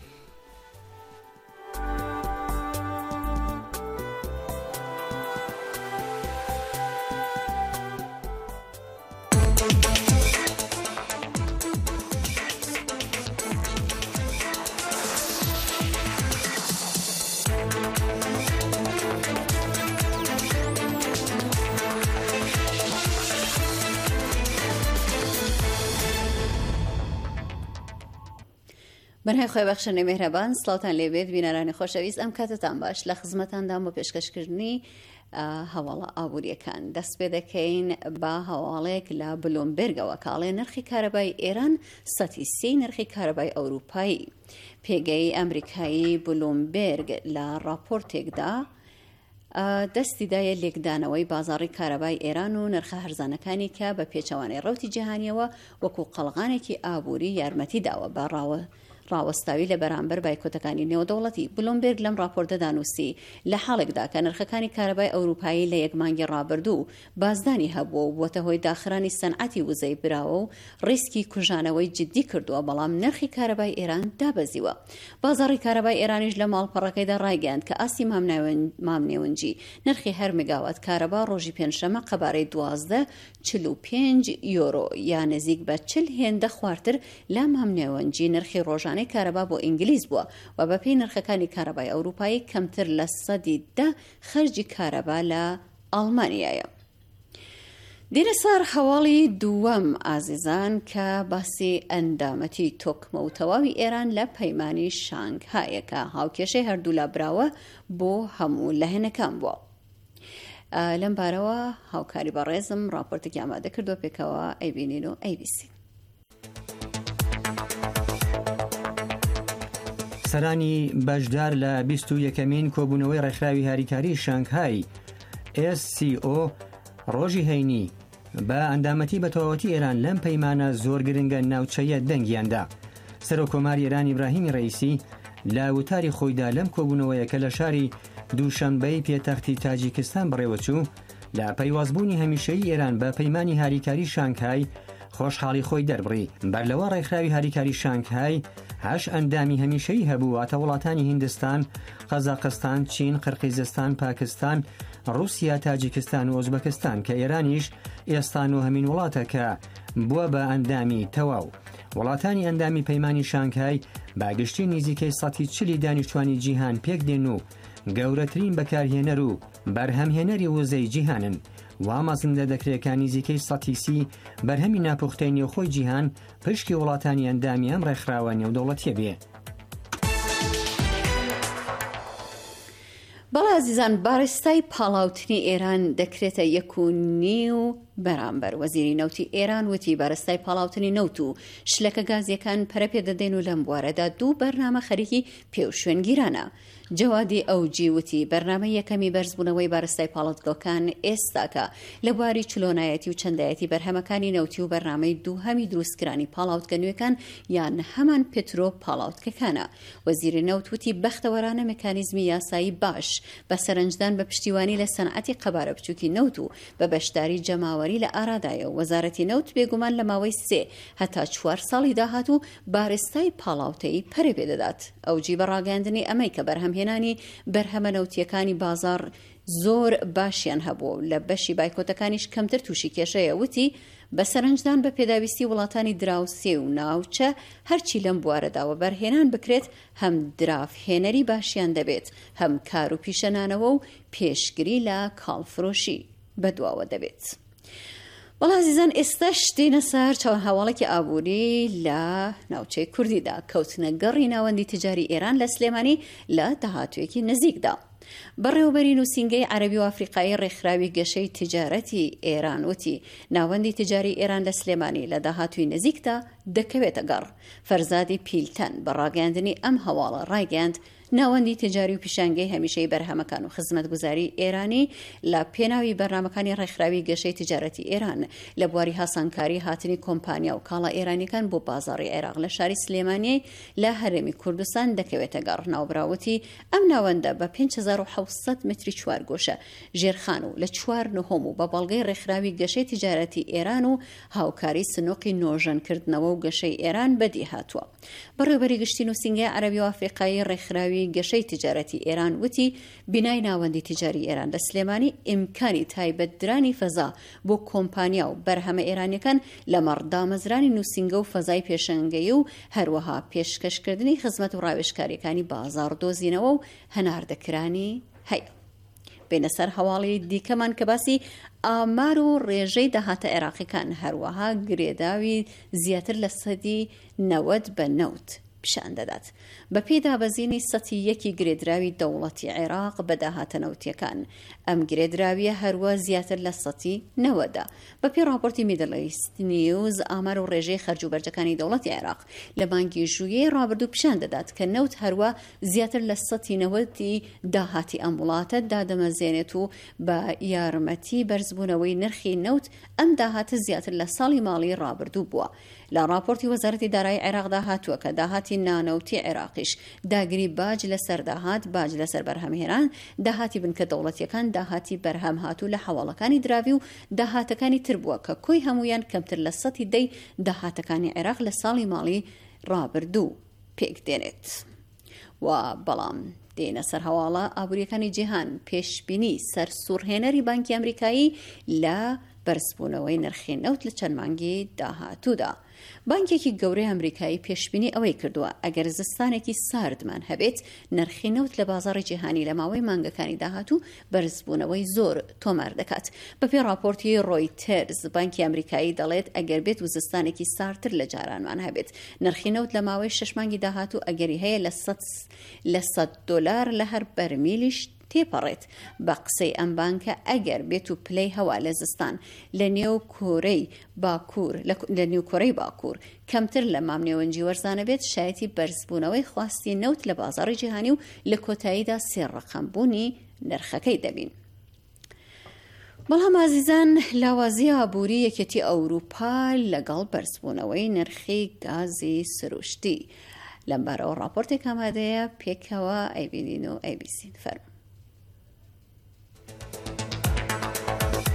بەنهای خۆی بەخشەنەی مێهرەبان سڵاوتان لێبێت بینەرانی خۆشەویست ئەم کاتتان باش لە خزمەتاندام بۆ پێشکەشکردنی هەواڵە ئابوووریەکان دەست پێ دەکەین بە هەواڵێک لە بلومبێرگەوە کاڵێ نرخی کارەبای ئێران 130 نرخی کارەبای ئەوروپایی. پێگەی ئەمریکایی بلومبێرگ لە راپۆرتێکدا دەستیدایە لێکدانەوەی بازاڕی کارەبای ئێران و نرخە هەرزانەکانی کە بە پێچەوانەی ڕەوتی جیهانیەوە وەکو قەڵغانێکی ئابووری یارمەتی داوە بە ڕاوەستاوی لە بەرامبەر بایکۆتەکانی نێودەوڵەتی. بلومبێرگ لەم راپۆرتەدا نووسی لە حاڵێکدا کە نرخەکانی کارەبای ئەوروپایی لە یەک مانگی ڕابردوو بازدانی هەبووە و بووەتە هۆی داخرانی سەنعەتی وزەی براوە و ڕیسکی کوژانەوەی جددی کردووە، بەڵام نرخی کارەبای ئێران دابەزیوە. بازاڕی کارەبای ئێرانیش لە ماڵپەڕەکەیدا ڕایگەاند کە ئاسی مامنێونجی نرخی هەر مگاوات کارەبا ڕۆژی پێنجشەمە قەبارەی 12.45 یۆرۆ یان نزیک بە 40 هێندە خواردتر لە مامنێونجی نرخی ڕۆژانەی کارەبا بۆ ئینگلیز بووە و بەپێی نرخەکانی کارەبای ئەوروپایی کەمتر لە 10% خەرجی کارەبا لە ئەڵمانیایە. دیرە سار هەواڵی دووەم ئازیزان کە باسی ئەندامەتی تۆکمە و تەواوی ئێران لە پەیمانی شانگهایەکە هاوکێشەی هەردوو لا براوە بۆ هەموو لەهێنەکان بووە. لەم بارەوە هاوکاری بەڕێزم راپۆرتێکی ئامادە کردووە پێکەوە ئەیبینین و ئەیبیسی. سەرانی بەشدار لە 21مین کۆبوونەوەی ڕێکخراوی هاریکاری شانگهای SCO ڕۆژی هەینی بە ئەندامەتی بە تەواوەتی ئێران لەم پەیمانە زۆر گرنگە ناوچەیە دەنگیاندا. سەرۆکۆماری ئێران ئیبراهیمی ڕەئیسی لە وتاری خۆیدا لەم کۆبوونەوەیە کە لە شاری دووشەمبەی پێتەختی تاجیکستان بڕێوەچوو لە پەیوازبوونی هەمیشەیی ئێران بە پەیمانی هاریکاری شانگهای خۆشحاڵی خۆی دەربڕی. بەرلەوە ڕێکخراوی هاریکاری شانگهای 8 ئەندامی هەمیشەیی هەبوو، واتە وڵاتانی هیندستان، قەزاقستان، چین، قرقیزستان، پاکستان، رووسیا، تاجیکستان و ئۆزبەکستان کە ئێرانیش ئێستان و هەمین وڵاتە کە بووە بە ئەندامی تەواو. وڵاتانی ئەندامی پەیمانی شانگهای باگشتی نزیکەی 140 دانیشتوانی جیهان پێک دێن و گەورەترین بەکارهێنەر و بەرهەمهێنەری وزەی جیهانن. وامەزندە دەکرێتکە نزیکەی 130 بەرهەمی ناپوختەی نێوخۆی جیهان پشکی وڵاتانی ئەندامی ئەم ڕێکخراوە نێودەوڵەتیە بێ. بەڵێ عزیزان، باڕێستای پاڵاوتنی ئێران دەکرێتە 1.5 بەرامبەر. وەزیری نەوتی ئێران وتی بەڕێستای پاڵاوتنی نەوت و شلەکە گازیەکان پەرەپێ دەدەین و لەم بوارەدا 2 بەرنامە خەریکی پێو شوێنگیرانە. جەوادی ئەوجی وتی بەرنامە یەکەمی بەرزبوونەوەی باڕێستای پاڵەتگۆکان ئێستاکە لە بواری چلۆنایەتی و چەندایەتی بەرهەمەکانی نەوتی و بەرنامەی دووهەمی دروستکرانی پاڵاوتکە نوێکان یان هەمان پێترۆ پاڵاوتکەکانە. وەزیری نەوت وتی بەختەوەرانە مەکانیزمی یاسایی باش بە سەرنجدان بە پشتیوانی لە سەنعەتی قەبارە بچووکی نەوت و بە بەشداری جەماوەری لە ئارادایە و وەزارەتی نەوت بێگومان لە ماوەی 3 هەتا 4 ساڵی داهات و باڕێستای پاڵاوتەی پەرە پێدەدات. ئەوجی بەڕاگەاندنی ئەمەی کە بەرهەمهێنانی بەرهەمە نەوتیەکانی بازار زۆر باشیان هەبوو لە بەشی بایکۆتەکانیش کەمتر تووشی کێشەیە. وتی بە سەرنجدان بە پێداویستی وڵاتانی دراوسێ و ناوچە هەرچی لەم بوارەداوە بەرهێنان بکرێت هەم درافهێنەری باشیان دەبێت، هەم کار و پیشەنانەوە و پێشگری لە کاڵفرۆشی بەدواوە دەبێت. بەڵام عزیزان، ئێستاش دێنە سەر چاوە هەواڵێکی ئابووری لە ناوچەی کوردیدا. کەوتنە گەڕی ناوەندی تجاری ئێران لە سلێمانی لە داهاتوویەکی نزیکدا. بەڕێوەبەری نووسینگەی عەرەبی و ئافریقایی ڕێکخراوی گەشەی تجارەتی ئێران وتی ناوەندی تجاری ئێران لە سلێمانی لە داهاتووی نزیکدا دەکەوێتە گەڕ. فەرزادی پیلتەن بە ڕاگەاندنی ئەم هەواڵە ڕایگەاند ناوەندی تجاری و پیشانگەی هەمیشەی بەرهەمەکان و خزمەتگوزاری ئێرانی لە پێناوی بەرنامەکانی ڕێکخراوی گەشەی تجارەتی ئێران لە بواری هاسانکاری هاتنی کۆمپانیا و کاڵا ئێرانیەکان بۆ بازاڕی عێراق لە شاری سلێمانی لە هەرێمی کوردستان دەکەوێتە گەڕ. ناوبراوتی ئەم ناوەندە بە 5700 متری چوارگۆشە ژێرخان و لە 4 نهۆم و بە بەڵگەی ڕێکخراوی گەشەی تجارەتی ئێران و هاوکاری سنووقی نۆژەنکردنەوە و گەشەی ئێران بەدی هاتووە. بەڕێوەبەری گشتی نووسینگەی عەرەبی و ئافریقایی ڕێکخراوی گەشەی تجارەتی ئێران وتی بینای ناوەندی تجاری ئێران لە سلێمانی ئیمکانی تایبەتدرانی فەزا بۆ کۆمپانیا و بەرهەمە ئێرانیەکان لە مەڕدامەزرانی نووسینگە و فەزای پێشەنگەیی و هەروەها پێشکەشکردنی خزمەت و ڕاوێژکاریەکانی بازاڕ دۆزینەوە و هەناردەکرانی هەیە. بینە سەر هەواڵی دیکەمان کە باسی ئامار و ڕێژەی داهاتە عێراقیەکان هەروەها گرێداوی زیاتر لە 90 بە نەوت پیشان دەدات. بە پێدابەزینی 101 گرێدراوی دەوڵەتی عێراق بە داهاتە نەوتیەکان. ئەم گرێدراویە هەروە زیاتر لە 90دا. بە پێی راپۆرتی میدل ئیست نیوز ئامار و ڕێژەی خەرج و بەرجەکانی دەوڵەتی عێراق لە مانگی ژوئیە ڕابردوو پیشان دەدات کە نەوت هەروە زیاتر لە 90 داهاتی ئەم وڵاتە دادەمەزێنێت و بە یارمەتی بەرزبوونەوەی نرخی نەوت ئەم داهاتە زیاتر لە ساڵی ماڵی ڕابردوو بووە. لە راپۆرتی وەزارەتی دارایی عێراقدا هاتووە کە داهاتی نانەوتی عێراقیش داگری باج لەسەر داهات، باج لەسەر بەرهەمهێنان، داهاتی بنکە دەوڵەتیەکان، داهاتی بەرهەم هاتوو لە حواڵەکانی دراوی و داهاتەکانی تر بووە کە کۆی هەمویان کەمتر لە 100 داهاتەکانی عێراق لە ساڵی ماڵی ڕابردوو پێک دێنێت. و بەڵام دێنە سەر هەواڵە ئابووریەکانی جیهان پێشبینی سەر سوورهێنەری بانکی ئەمریکایی لە بەرزبوونەوەی نرخی نەوت لە چەند مانگی داهاتوودا. بانکێکی گەورەی ئەمریکایی پێشبینی ئەوەی کردووە ئەگەر زستانێکی ساردمان هەبێت نرخی نەوت لە بازاڕی جیهانی لە ماوەی مانگەکانی داهاتوو بەرزبوونەوەی زۆر تۆمار دەکات. بەپێی راپۆرتی ڕۆیتەرز بانکی ئەمریکایی دەڵێت ئەگەر بێت و زستانێکی ساردتر لە جارانمان هەبێت نرخی نەوت لە ماوەی 6 مانگی داهاتوو ئەگەری هەیە لە $100 لە هەر بەرمیلیش تێپەڕێت. بە قسەی ئەم بانکە ئەگەر بێت و پلەی هەوا لە زستان لە نێو کۆرەی باکوور کەمتر لە مام نێوەنجی وەرزانە بێت شایەتی بەرزبوونەوەی خواستی نەوت لە بازاڕی جیهانی و لە کۆتاییدا 3 ڕقەمبوونی نرخەکەی دەبین. بەڵام ئازیزان، لاوازی ئابووری یەکێتی ئەوروپا لەگەڵ بەرزبوونەوەی نرخی گازی سروشتی لەمبارەوە راپۆرتێک ئامادەیە پێکەوە ئەیبینین و ئەیبیسین. فەرموو.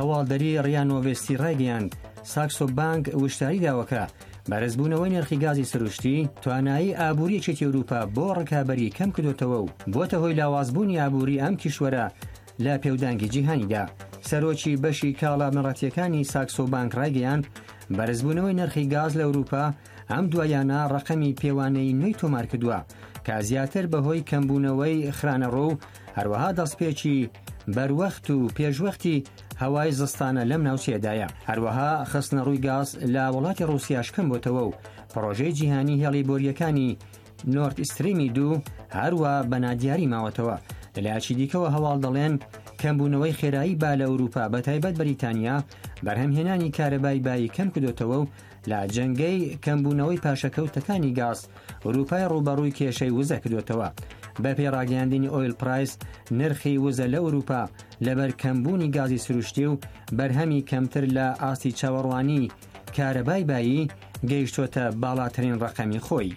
هەواڵدەری ڕیانۆڤستی ڕێگەیان ساکسۆ بانک وشداری داوەکە بەرزبوونەوەی نرخی گازی سروشتی توانایی ئابووریەکێتی ئەوروپا بۆ ڕکابەری کەم کردوتەوە و بۆتە هۆی لاوازبوونی ئابووری ئەم کیشوەرە لە پێودانگی جیهانیدا. سەرۆکی بەشی کاڵا مەڕەتیەکانی ساکسۆ بانک ڕایگەیان بەرزبوونەوەی نرخی گاز لە ئەوروپا ئەم دوایانە ڕقەمی پێوانەی نوێی تۆمار کردووە کە زیاتر بەهۆی کەمبوونەوەی خرانەڕۆ و هەروەها دەستپێکی بەروەخت و پێشوەختی هەوای زستانە لەم ناوچەیەدایە. هەروەها خستنە ڕووی گاز لە وڵاتی ڕووسیاش کەم بۆتەوە و پڕۆژەی جیهانی هێڵی بۆریەکانی نۆرد ئیستریمی 2 هەروە بەنادیاری ماوەتەوە. لەلایەکی دیکەوە هەواڵ دەڵێن کەمبوونەوەی خێرایی با لە ئەوروپا بەتایبەت بەریتانیا بەرهەمهێنانی کارەبای بایی کەم کردوتەوە و لە جەنگەی کەمبوونەوەی پاشەکەوتەکانی گاز ئەوروپای ڕوبەڕووی کێشەی وزە کردوتەوە. بە پێڕاگەیاندنی ئۆیل پرایس نرخی وزە لە ئەوروپا لەبەر کەمبوونی گازی سروشتی و بەرهەمی کەمتر لە ئاستی چاوەڕوانی کارەبای بایی گەیشتۆتە باڵاترین ڕقەمی خۆی.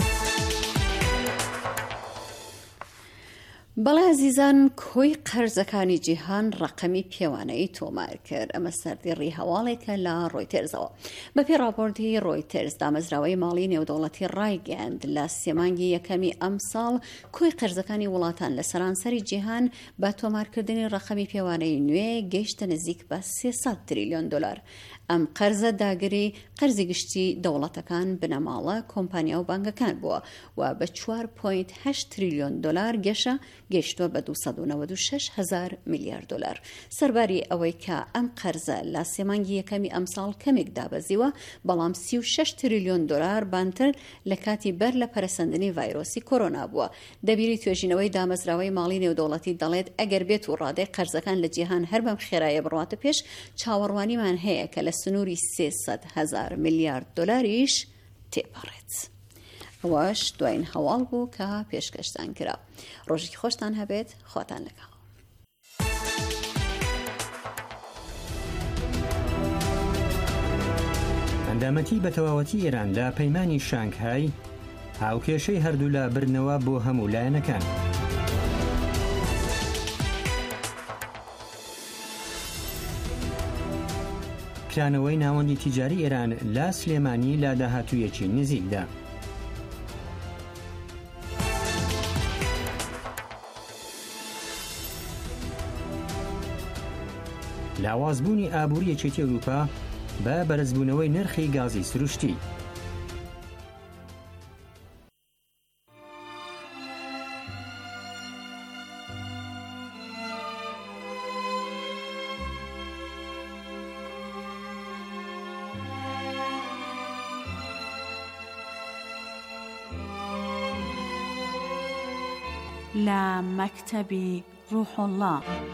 بەڵێ عزیزان، کۆی قەرزەکانی جیهان ڕقەمی پێوانەی تۆمار کرد. ئەمە سەردیڕی هەواڵێکە لە ڕۆیتەرزەوە. بەپێی راپۆرتی ڕۆیتەرز دامەزراوەی ماڵی نێودەوڵەتی ڕایگەیاند لە سێمانگی یەکەمی ئەم ساڵ کۆی قەرزەکانی وڵاتان لە سەرانسەری جیهان بە تۆمارکردنی ڕقەمی پێوانەی نوێ گەیشتە نزیک بە 300 تریلیۆن دلار. ئەم قەرزە داگری قەرزی گشتی دەوڵەتەکان بنەماڵە کۆمپانیا و بانگەکان بووە و بە 4.8 تریلیۆن دلار گەشتووە بە 296,000 میلیارد دلار. سەرباری ئەوەی کە ئەم قەرزە لە سێمانگی یەکەمی ئەم ساڵ کەمێک دابەزیوە، بەڵام 36 تریلیۆن دلار بانتر لە کاتی بەر لە پەرسەندنی ڤایرۆسی کۆرۆنا بووە. دەبیری توێژینەوەی دامەزراوەی ماڵی نێودەوڵەتی دەڵێت ئەگەر بێت و ڕادەی قەرزەکان لە جیهان هەر بەم خێرایە بڕواتە پێش، چاوەڕوانیمان هەیە کە لە سنووری 300,000 میلیارد دلاریش تێپەڕێت. ئەوەش دوایین هەواڵ بوو کە پێشکەشتان کرا. ڕۆژێکی خۆشتان هەبێت، خواتان لەگەڵ. ئەندامەتی بە تەواوەتی ئێران لە پەیمانی شانگهای هاوکێشەی هەردوو لە برنەوە بۆ هەموو لایەنەکان. کرانەوەی ناوەندی تیجاری ئێران لە سلێمانی لە داهاتوویەکی نزیکدا. لاوازبوونی ئابووریەکێتی ئەوروپا بە بەرزبوونەوەی نرخی گازی سروشتی. لە مەکتەبی ڕوح الله.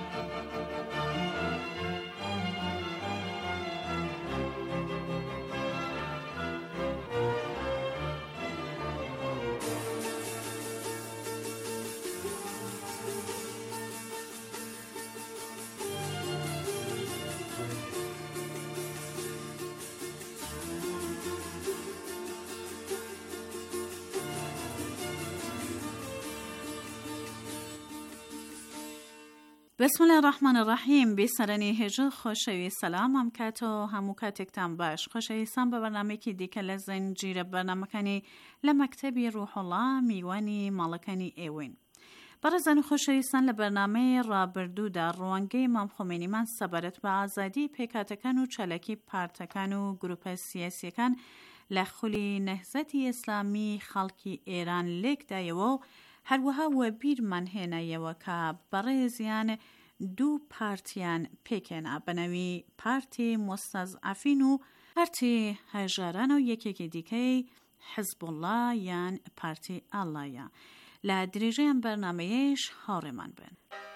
بسم الله الرحمن الرحیم. بیسەرەنی هێژە خۆشەوی سەلامم کاتۆ هەموو کاتێکتان باش. خۆشەویستان بە بەرنامەیەکی دیکە لە زنجیرە بەرنامەکانی لە مەکتەبی ڕوحڵڵا میوانی ماڵەکانی ئێوەین. بەڕێزان و خۆشەویستان، لە بەرنامەی ڕابردوودا ڕوانگەی مام خۆمێنیمان سەبارەت بە ئازادی پێکاتەکان و چەلەکی پارتەکان و گروپە سیاسیەکان لە خولی نەهزەتی ئیسلامی خەڵکی ئێران لێکدایەوە و هەروەها وە بیرمان هێنایەوە کە بەڕێزیان دوو پارتیان پێکێنا بەنەوی پارتی مستەزعەفین و پارتی هەژاران و یەکێکی دیکەی حزبوڵڵا یان پارتی ئاڵایە. لە درێژەیان بەرنامەیەش هاوڕێمان بن.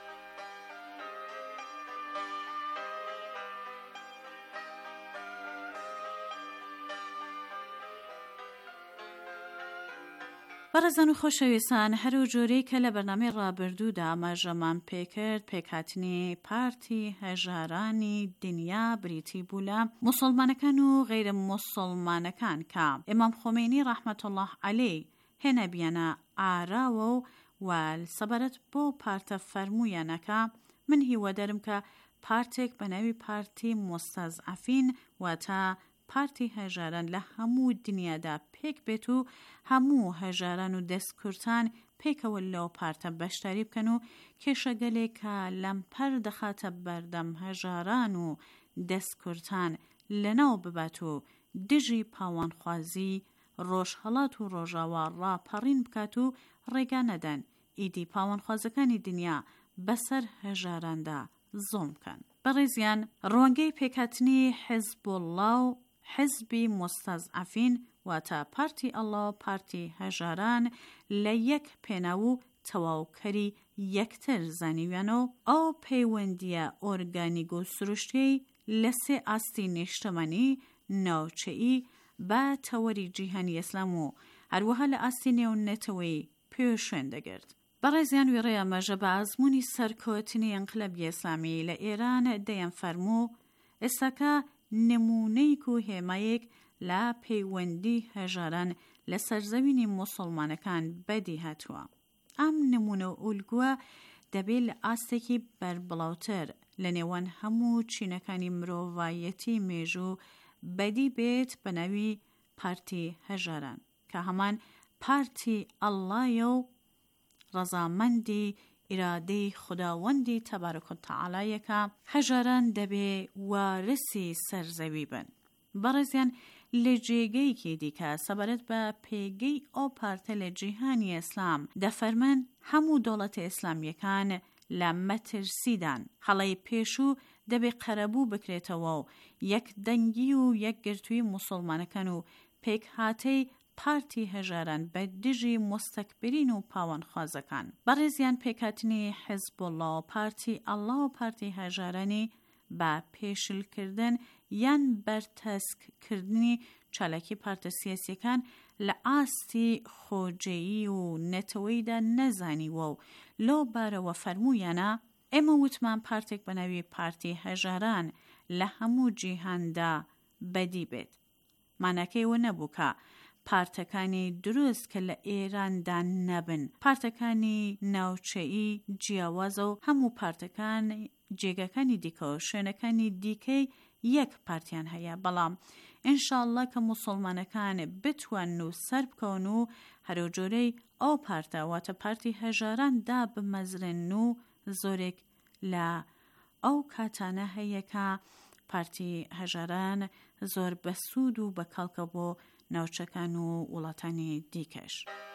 بەڕێزان و خۆشەویستان، هەرو جۆرەی کە لە بەرنامەی ڕابردوودا ئاماژەمان پێکرد پێکهاتنی پارتی هەژارانی دنیا بریتی بوو لە موسڵمانەکان و غەیرە موسڵمانەکان کە ئیمام خۆمێنی ڕەحمەتوڵڵاه عەلەیه هێنە بیانە ئاراوە و سەبارەت بۆ پارتە فەرموویانەکە من هیوادارم کە پارتێک بە ناوی پارتی مستەزعەفین واتە پارتی هەژاران لە هەموو دنیادا پێک بێت و هەموو هەژاران و دەستکورتان پێکەوە لەو پارتە بەشداری بکەن و کێشەگەلێک کە لەمپەر دەخاتە بەردەم هەژاران و دەستکورتان لەناو ببات و دژی پاوانخوازی ڕۆژهەڵات و ڕۆژاوا ڕاپەڕین بکات و ڕێگا نەدەن ئیدی پاوانخوازەکانی دنیا بەسەر هەژاراندا زۆڵم بکەن. بەڕێزیان ڕوانگەی پێکهاتنی حیزبوڵڵا و حیزبی مستەزعەفین واتە پارتی ئەڵڵا و پارتی هەژاران لە یەک پێناو و تەواوکەری یەکتر زانیویانەوە ئەو پەیوەندیە ئۆرگانیک و سروشتیەی لە سێ ئاستی نیشتەمانی ناوچەیی بە تەوەری جیهانی ئیسلام و هەروەها لە ئاستی نێونەتەوەی پێشێن دەگرت. بەڕێزیان وێڕێ ئەمەژە بە ئازموونی سەرکەوتنی ئەنقلەبی ئیسلامی لە ئێران دەیان فەرموو ئێستاکە نمونەیەک و هێمایەک لە پەیوەندی هەژاران لە سەرزەوینی موسڵمانەکان بەدی هاتووە. ئەم نمونە و ئولگووە دەبێت لە ئاستێکی بەربڵاوتر لە نێوان هەموو چینەکانی مرۆڤایەتی مێژوو بەدی بێت بە ناوی پارتی هەژاران کە هەمان پارتی ئەڵڵایە و ڕەزامەندی ئیرادەی خوداوەندی تەبارەک و تەعالایەکە هەژاران دەبێ وارسی سەرزەوی بن. بەڕێزیان لە جێگەیەکی دیکە سەبارەت بە پێگەی ئەو پارتە لە جیهانی ئیسلام دەفەرمن هەموو دەوڵەتە ئیسلامیەکان لە مەترسیدان هەڵەی پێشوو دەبێ قەرەبوو بکرێتەوە و یەک دەنگی و یەک گرتووی موسڵمانەکان و پێک هاتەی پارتی هەژاران بە دژی مستەکبرین و پاوانخوازەکان. بەڕێزیان پێکهاتنی حیزبوڵڵا و پارتی ئەڵڵا و پارتی هەژارانی بە پێشلکردن یان بەرتەسکردنی چالاکی پارتە سیاسیەکان لە ئاستی خۆجێیی و نەتەوەیدا نەزانیوە و لۆ بارەوە فەرموویانە ئێمە وتمان پارتێک بە ناوی پارتی هەژاران لە هەموو جیهاندا بەدی بێت. ماناکەیەوە نەبوو کە پارتەکانی دروست کە لە ئێراندا نەبن، پارتەکانی ناوچەیی جیاوازە و هەموو پارتەکان جێگەکانی دیکە و شوێنەکانی دیکەی یەک پارتیان هەیە، بەڵام ئینشاءالله کە موسڵمانەکان بتوان و سەر بکەون و هەرۆجۆرەی ئەو پارتە واتە پارتی هەژاران دا بمەزرن و زۆرێک لە ئەو کاتانە هەیە کە پارتی هەژاران زۆر بەسوود و بەکەڵکە بۆ ناوچەکان و وڵاتانی دیکەش.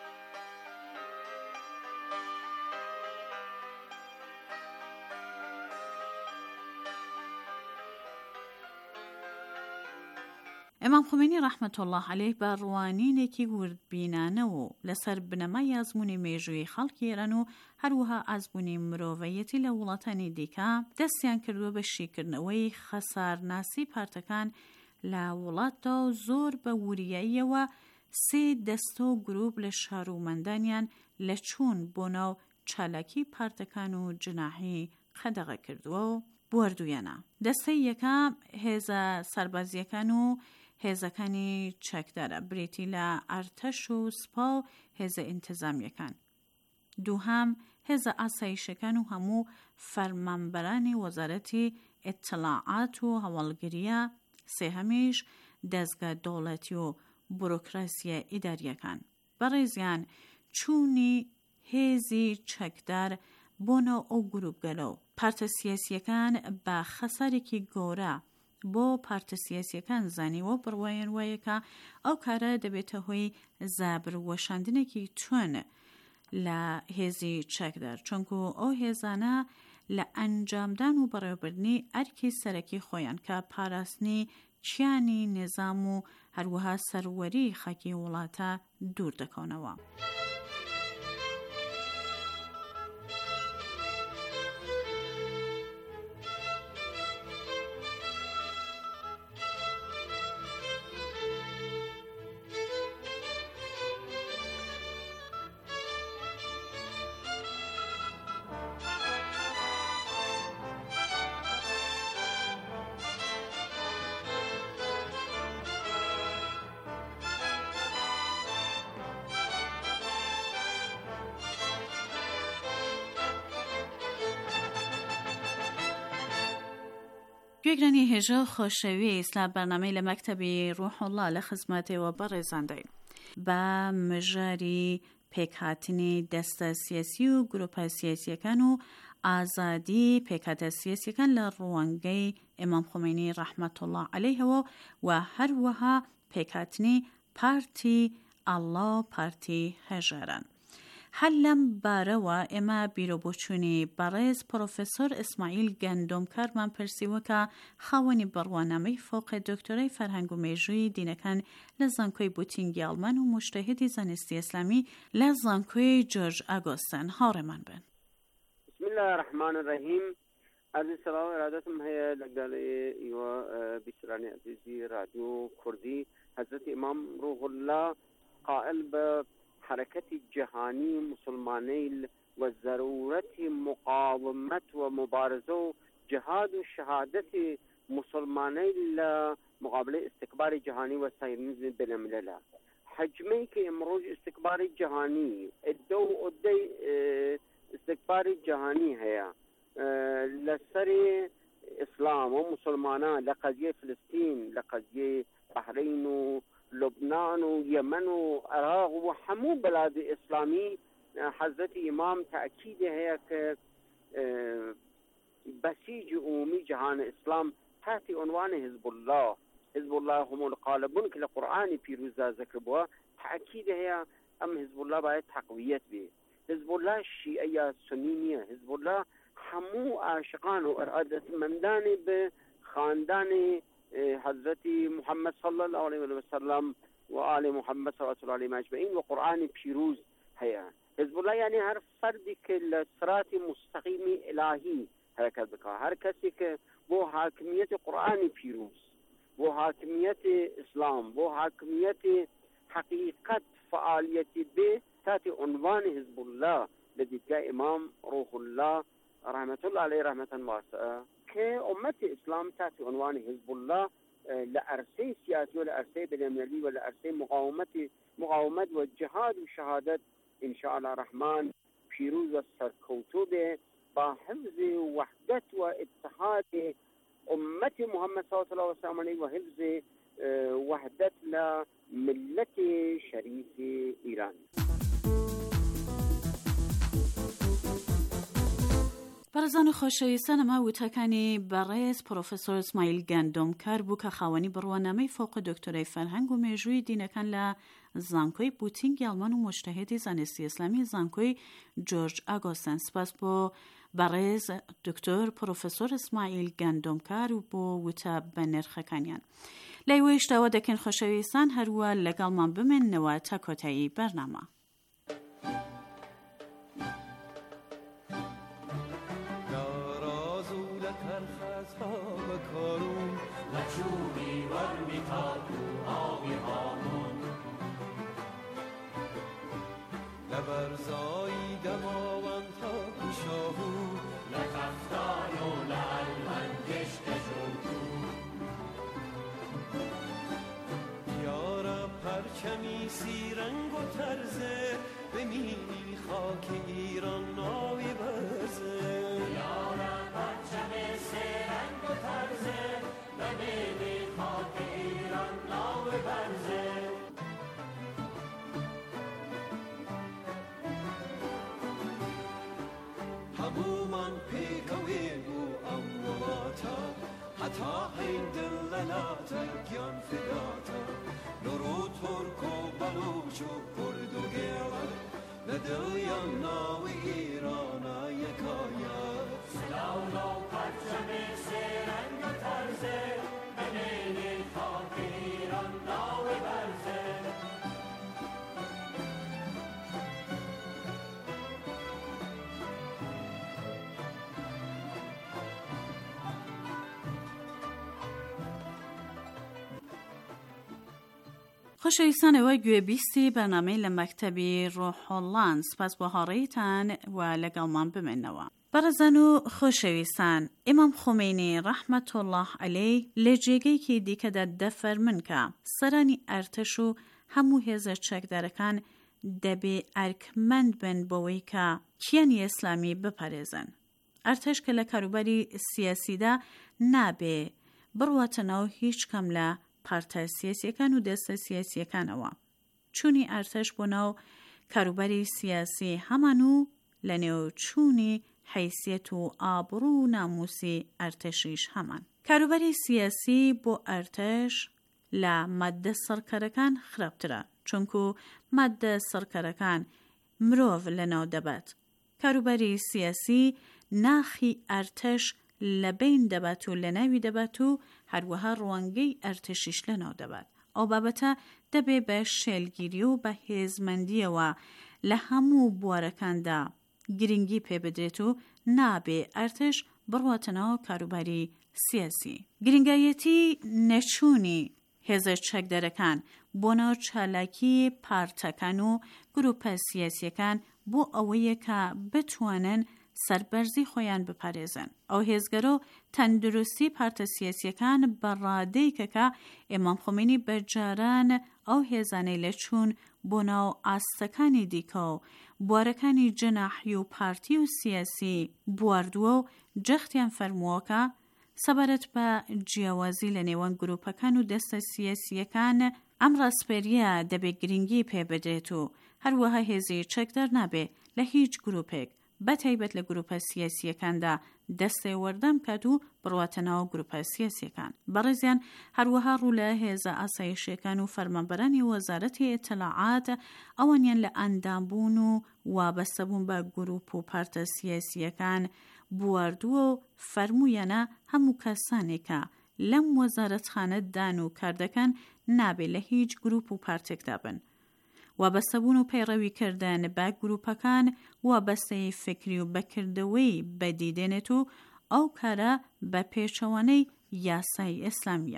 ئەمام خۆمێنی ڕەحمەتوڵڵاه عەلەیه بە ڕوانینێکی وردبینانە و لەسەر بنەمای ئازموونی مێژووی خەڵکی ئێران و هەروەها ئازموونی مرۆڤەیەتی لە وڵاتانی دیکە دەستیان کردووە بە شیکردنەوەی خەسارناسی پارتەکان لە وڵاتدا و زۆر بە وریاییەوە سێ دەستە و گروپ لە شارومەندانیان لە چوون بۆ ناو چالاکی پارتەکان و جناحی قەدەغە کردووە و بوەردوویانە. دەستەی یەکەم هێزە سەربازیەکان و هێزەکانی چەکدارە بریتی لە ئەرتەش و سپا و هێزە ئینتیزامیەکان. دووهەم هێزە ئاسایشەکان و هەموو فەرمانبەرانی وەزارەتی ئیطلاعات و هەوڵگریە. سێهەمیش دەستگا دەوڵەتی و بوروکراسیە ئیداریەکان. بەڕێزیان چوونی هێزی چەکدار بۆنەوە ئەو گروپگەلە و پارتە سیاسیەکان بە خەسارێکی گەورە بۆ پارتە سیاسیەکان زانیوە بڕوایان وایەکە ئەو کارە دەبێتە هۆی زابروەشاندنێکی توێن لە هێزی چەکدار، چونکو ئەو هێزانە لە ئەنجامدان و بەڕێوەبردنی ئەرکی سەرەکی خۆیان کە پاراستنی چیانی نێزام و هەروەها سەروەری خەکی وڵاتە دوور دەکەونەوە. گوێگرانی هێژە خۆشەویست لە بەرنامەی لە مەکتەبی ڕوح الله لە خزمەتەوە بەڕێزاندەین بە مژاری پێکهاتنی دەستە سیاسی و گروپە سیاسیەکان و ئازادی پێکهاتە سیاسیەکان لە ڕوانگەی ئیمام خۆمینی ڕەحمەت الله عەلەیهەوە و هەروەها پێکهاتنی پارتی ئەڵڵا و پارتی هەژاران. هەر لەم بارەوە ئێمە بیرۆبۆچوونی بەڕێز پرۆفێسۆر ئیسماعیل گەندۆمکارمان پرسیوە کە خاوەنی بڕوانامەی فۆقی دکتۆرای فەرهەنگ و مێژووی دینەکان لە زانکۆی بوتینگی ئەڵمان و موشتەهیدی زانستی ئیسلامی لە زانکۆی جۆرج ئاگۆستن. هاوڕێمان بن. بسم الله الرحمن الرحیم. عزیز سلام ارادتم هەیە لەگەڵی ئێوە بیسرانی عزیزی رادیۆ کوردی. حضرت امام روح الله قائل بە حركة جهاني مسلماني وضرورة مقاومة ومبارزة جهاد وشهادة مسلماني لمقابلة استكبار جهاني وسايرنزم بالملل. حجمي كامروج استكبار جهاني الدو أدي استكبار جهاني هي لسري إسلام ومسلمانا لقضية فلسطين لقضية بحرين لبنان ويمن وعراق وحمو بلاد إسلامي. حضرت إمام تأكيد هي ك بسيج أمي جهان إسلام تحت عنوان حزب الله. حزب الله هم القالبون كل قرآن في روزا ذكروا. تأكيد هي أم حزب الله باید تقويت به. حزب الله شيعية سنية. حزب الله حمو عاشقان وإرادة مندان بخاندان حضرت محمد صلى الله عليه وسلم وآل محمد صلى الله عليه أجمعين وقرآن بيروز هيا. حزب الله يعني هر فردی که لصراط مستقیم الهی حرکت بکه، هر کسی که با حاکمیت قرآن پیروز، با حاکمیت اسلام، با حاکمیت حقیقت فعالیت به تحت عنوان حزب الله لدیدگاه امام روح الله رحمت الله علیه رحمتا واسعه که امت اسلام تحت عنوان حزب الله لعرصه سیاسی و لعرصه بین‌المللی و لعرصه مقاومت و جهاد و شهادت ان شاء الله الرحمن پیروز و سرکوتو به با حفظ وحدت و اتحاد امت محمد صلی الله علیه و سلم و حفظ وحدت لملت شریف ایران. بەڕێزان و خۆشەویستان، ئەمە وتەکانی بەڕێز پرۆفێسۆر ئیسماعیل گەندۆمکار بوو کە خاوەنی بڕوانامەی فۆقی دکتۆرای فەرهەنگ و مێژووی دینەکان لە زانکۆی بوتینگی ئەڵمان و مجتەهیدی زانستی ئیسلامی زانکۆی جۆرج ئاگۆستن. سپاس بۆ بەڕێز دکتۆر پرۆفێسۆر ئیسماعیل گەندۆمکار و بۆ وتە بە نرخەکانیان. لای وێشتەوە دەکەن خۆشەویستان هەروە لەگەڵمان بمێننەوە تا کۆتایی بەرنامە. لبرزایی دماوند تا کشاهو لتفتان و لعلمنگش تجربو یارا پرچمی سی رنگ و ترزه بمینی خاک ایران ناوی برزه یارا پرچمی سی رنگ و ترزه بمینی خاک ایران ناوی برزه همومان پیکوین و امواتا حتی این دللاتا گیان فداتا نورو ترک و بلوچ و کرد و گیلا ندلیان ناوی ایرانا یکایت سلاولا پرچم سرنگ و ترزه بمینی خاک ایران ناوی برزه خۆشەویستان، ئەوە گوێبیستی بەرنامەی لە مەکتەبی ڕۆحڵڵان. سپاس بۆ هاوڕێیتان و لەگەڵمان بمێنەوە. بەڕێزان و خۆشەویستان، ئیمام خۆمینی ڕەحمەت الله عەلەیه لە جێگەیەکی دیکەدا دەفەرمن کە سەرانی ئەرتەش و هەموو هێزە چەکدارەکان دەبێ ئەرکمەند بن بەوەی کە کیانی ئیسلامی بپارێزن. ئەرتەش کە لە کاروباری سیاسیدا نابێ بڕواتەنەوە هیچ کەم لە پارتە سیاسیەکان و دەستە سیاسیەکانەوە. چوونی ئەرتەش بۆ ناو کاروباری سیاسی هەمان و لە نێوچوونی حیثیەت و ئابڕوو و ناموسی ئەرتەشیش هەمان. کاروباری سیاسی بۆ ئەرتەش لە ماددە سەرکەرەکان خراپترە، چونکو ماددە سەرکەرەکان مرۆڤ لەناو دەبات. کاروباری سیاسی ناخی ئەرتەش لە بین دەبات و لە ناوی دەبات و هەروەها ڕوانگەی ئەرتەشیش لەناو دەبات. ئەو بابەتە دەبێ بە شێلگیری و بە هێزمەندیەوە لە هەموو بوارەکاندا گرنگی پێ بدرێت و نابێ ئەرتەش بڕواتەنەوە کاروباری سیاسی. گرنگایەتی نەچوونی هێزە چەکدەرەکان بۆ ناو چالاکی پارتەکان و گروپە سیاسیەکان بۆ ئەوەیە کە بتوانن سەربەرزی خۆیان بپارێزن. ئەو هێزگەرە و تەندروستی پارتە سیاسیەکان بەڕادەیەکەکە ئیمام خۆمینی بەجاران ئەو هێزانەی لە چوون بۆ ناو ئاستەکانی دیکە و بوارەکانی جەناحی و پارتی و سیاسی بواردووە و جەختیان فەرمووەکە سەبارەت بە جیاوازی لە نێوان گروپەکان و دەستە سیاسیەکان ئەم ڕاستپێریە دەبێ گرنگی پێ بدرێت و هەروەها هێزی چەکدار نابێ لە هیچ گروپێک بەتایبەت لە گروپە سیاسیەکاندا دەستەی وەردەم کات و بڕواتەنەوە گروپە سیاسیەکان. بەڕێزیان هەروەها ڕوو لە هێزە ئاسایشیەکان و فەرمانبەرانی وەزارەتی ئێتلاعات ئەوانیان لە ئەندامبوون و وابەستەبوون بە گروپ و پارتە سیاسیەکان بواردووە و فەرموویانە هەموو کەسانێکە لەم وەزارەتخانە دان و کاردەکەن نابێت لە هیچ گروپ و پارتێکدا بن. وابەستەبوون و پەیڕەوی کردن بە گروپەکان وابەستەی فکری و بەکردەوەی بەدیدێنێت و ئەو کارە بە پێچەوانەی یاسای ئیسلامیە.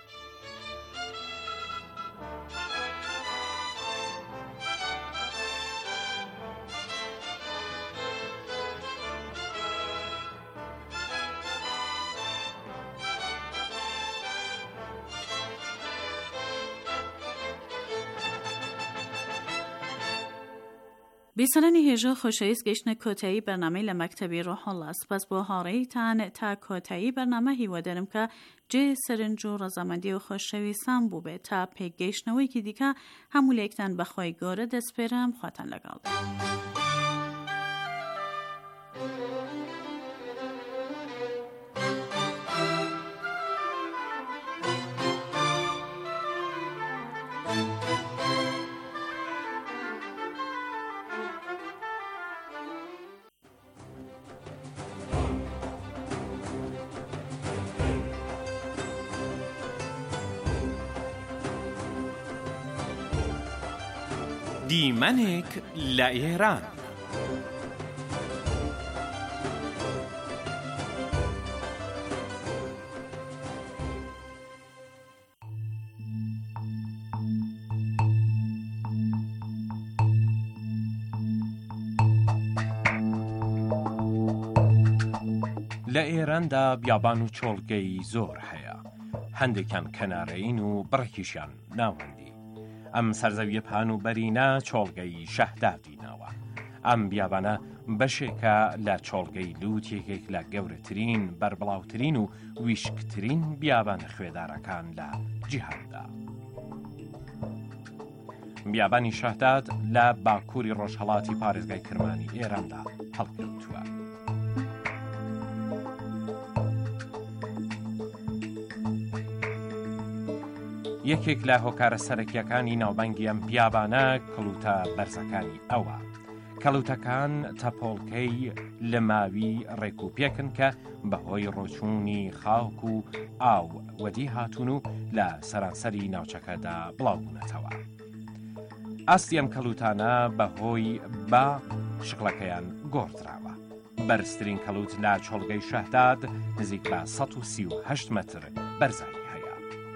بیسەرانی هێژە خۆشەویست گەیشتنە کۆتایی بەرنامەی لە مەکتەبی ڕۆحڵڵا. سپاس بۆ هاوڕێیتان تا کۆتایی بەرنامە هیوادارم کە جێ سەرنج و ڕەزامەندی و خۆشەویستان بوو بێت. تا پێگەیشتنەوەیکی دیکە هەموو لێکتان بەخۆی گەورە دەسپێرم. خواتان لەگەڵ. دیمەنێک لە ئێران. لە ئێراندا بیابان و چۆڵگەی زۆر هەیە، هەندێکیان کەنارەین و بڕێکیشیان ناوەندی. ئەم سەرزەویە پان و بەرینە چۆڵگەی شەهدادی ناوە. ئەم بیابانە بەشێکە لە چۆڵگەی لووت، یەکێک لە گەورەترین، بەربڵاوترین و ویشکترین بیابانە خوێدارەکان لە جیهاندا. بیابانی شەهداد لە باکووری ڕۆژهەڵاتی پارێزگای کرمانی ئێراندا هەڵکەوتووە. یەکێک لە هۆکارە سەرەکیەکانی ناوبانگی ئەم بیابانە کەڵوتە بەرزەکانی ئەوە. کەڵوتەکان تەپۆڵکەی لە ماوی ڕێکوپێکن کە بەهۆی ڕۆچوونی خاوک و ئاو وەدی هاتوون و لە سەرانسەری ناوچەکەدا بڵاوبوونەتەوە. ئاستی ئەم کەڵوتانە بەهۆی با شقلەکەیان گۆڕدراوە. بەرزترین کەڵوت لە چۆڵگەی شەهداد نزیک بە 138 مەتر بەرزایی هەیە.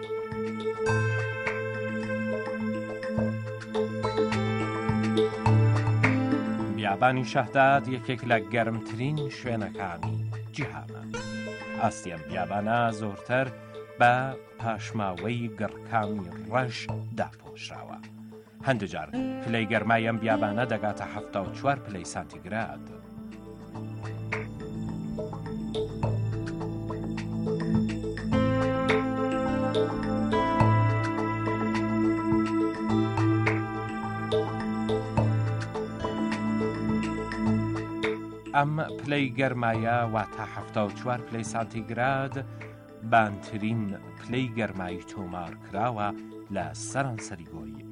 بیابانی شەهداد یەکێک لە گەرمترین شوێنەکانی جیهانە. ئاستی ئەم بیابانە زۆرتر بە پاشماوەی گڕکامی ڕەش داپۆشراوە. هەندێک جار پلەی گەرمای ئەم بیابانە دەگاتە 74 پلەی سانتیگراد. ئەم پلەی گەرمایە واتە 74 پلەی سانتیگراد بانترین پلەی گەرمایی تۆمار کراوە لە سەرانسەری گۆی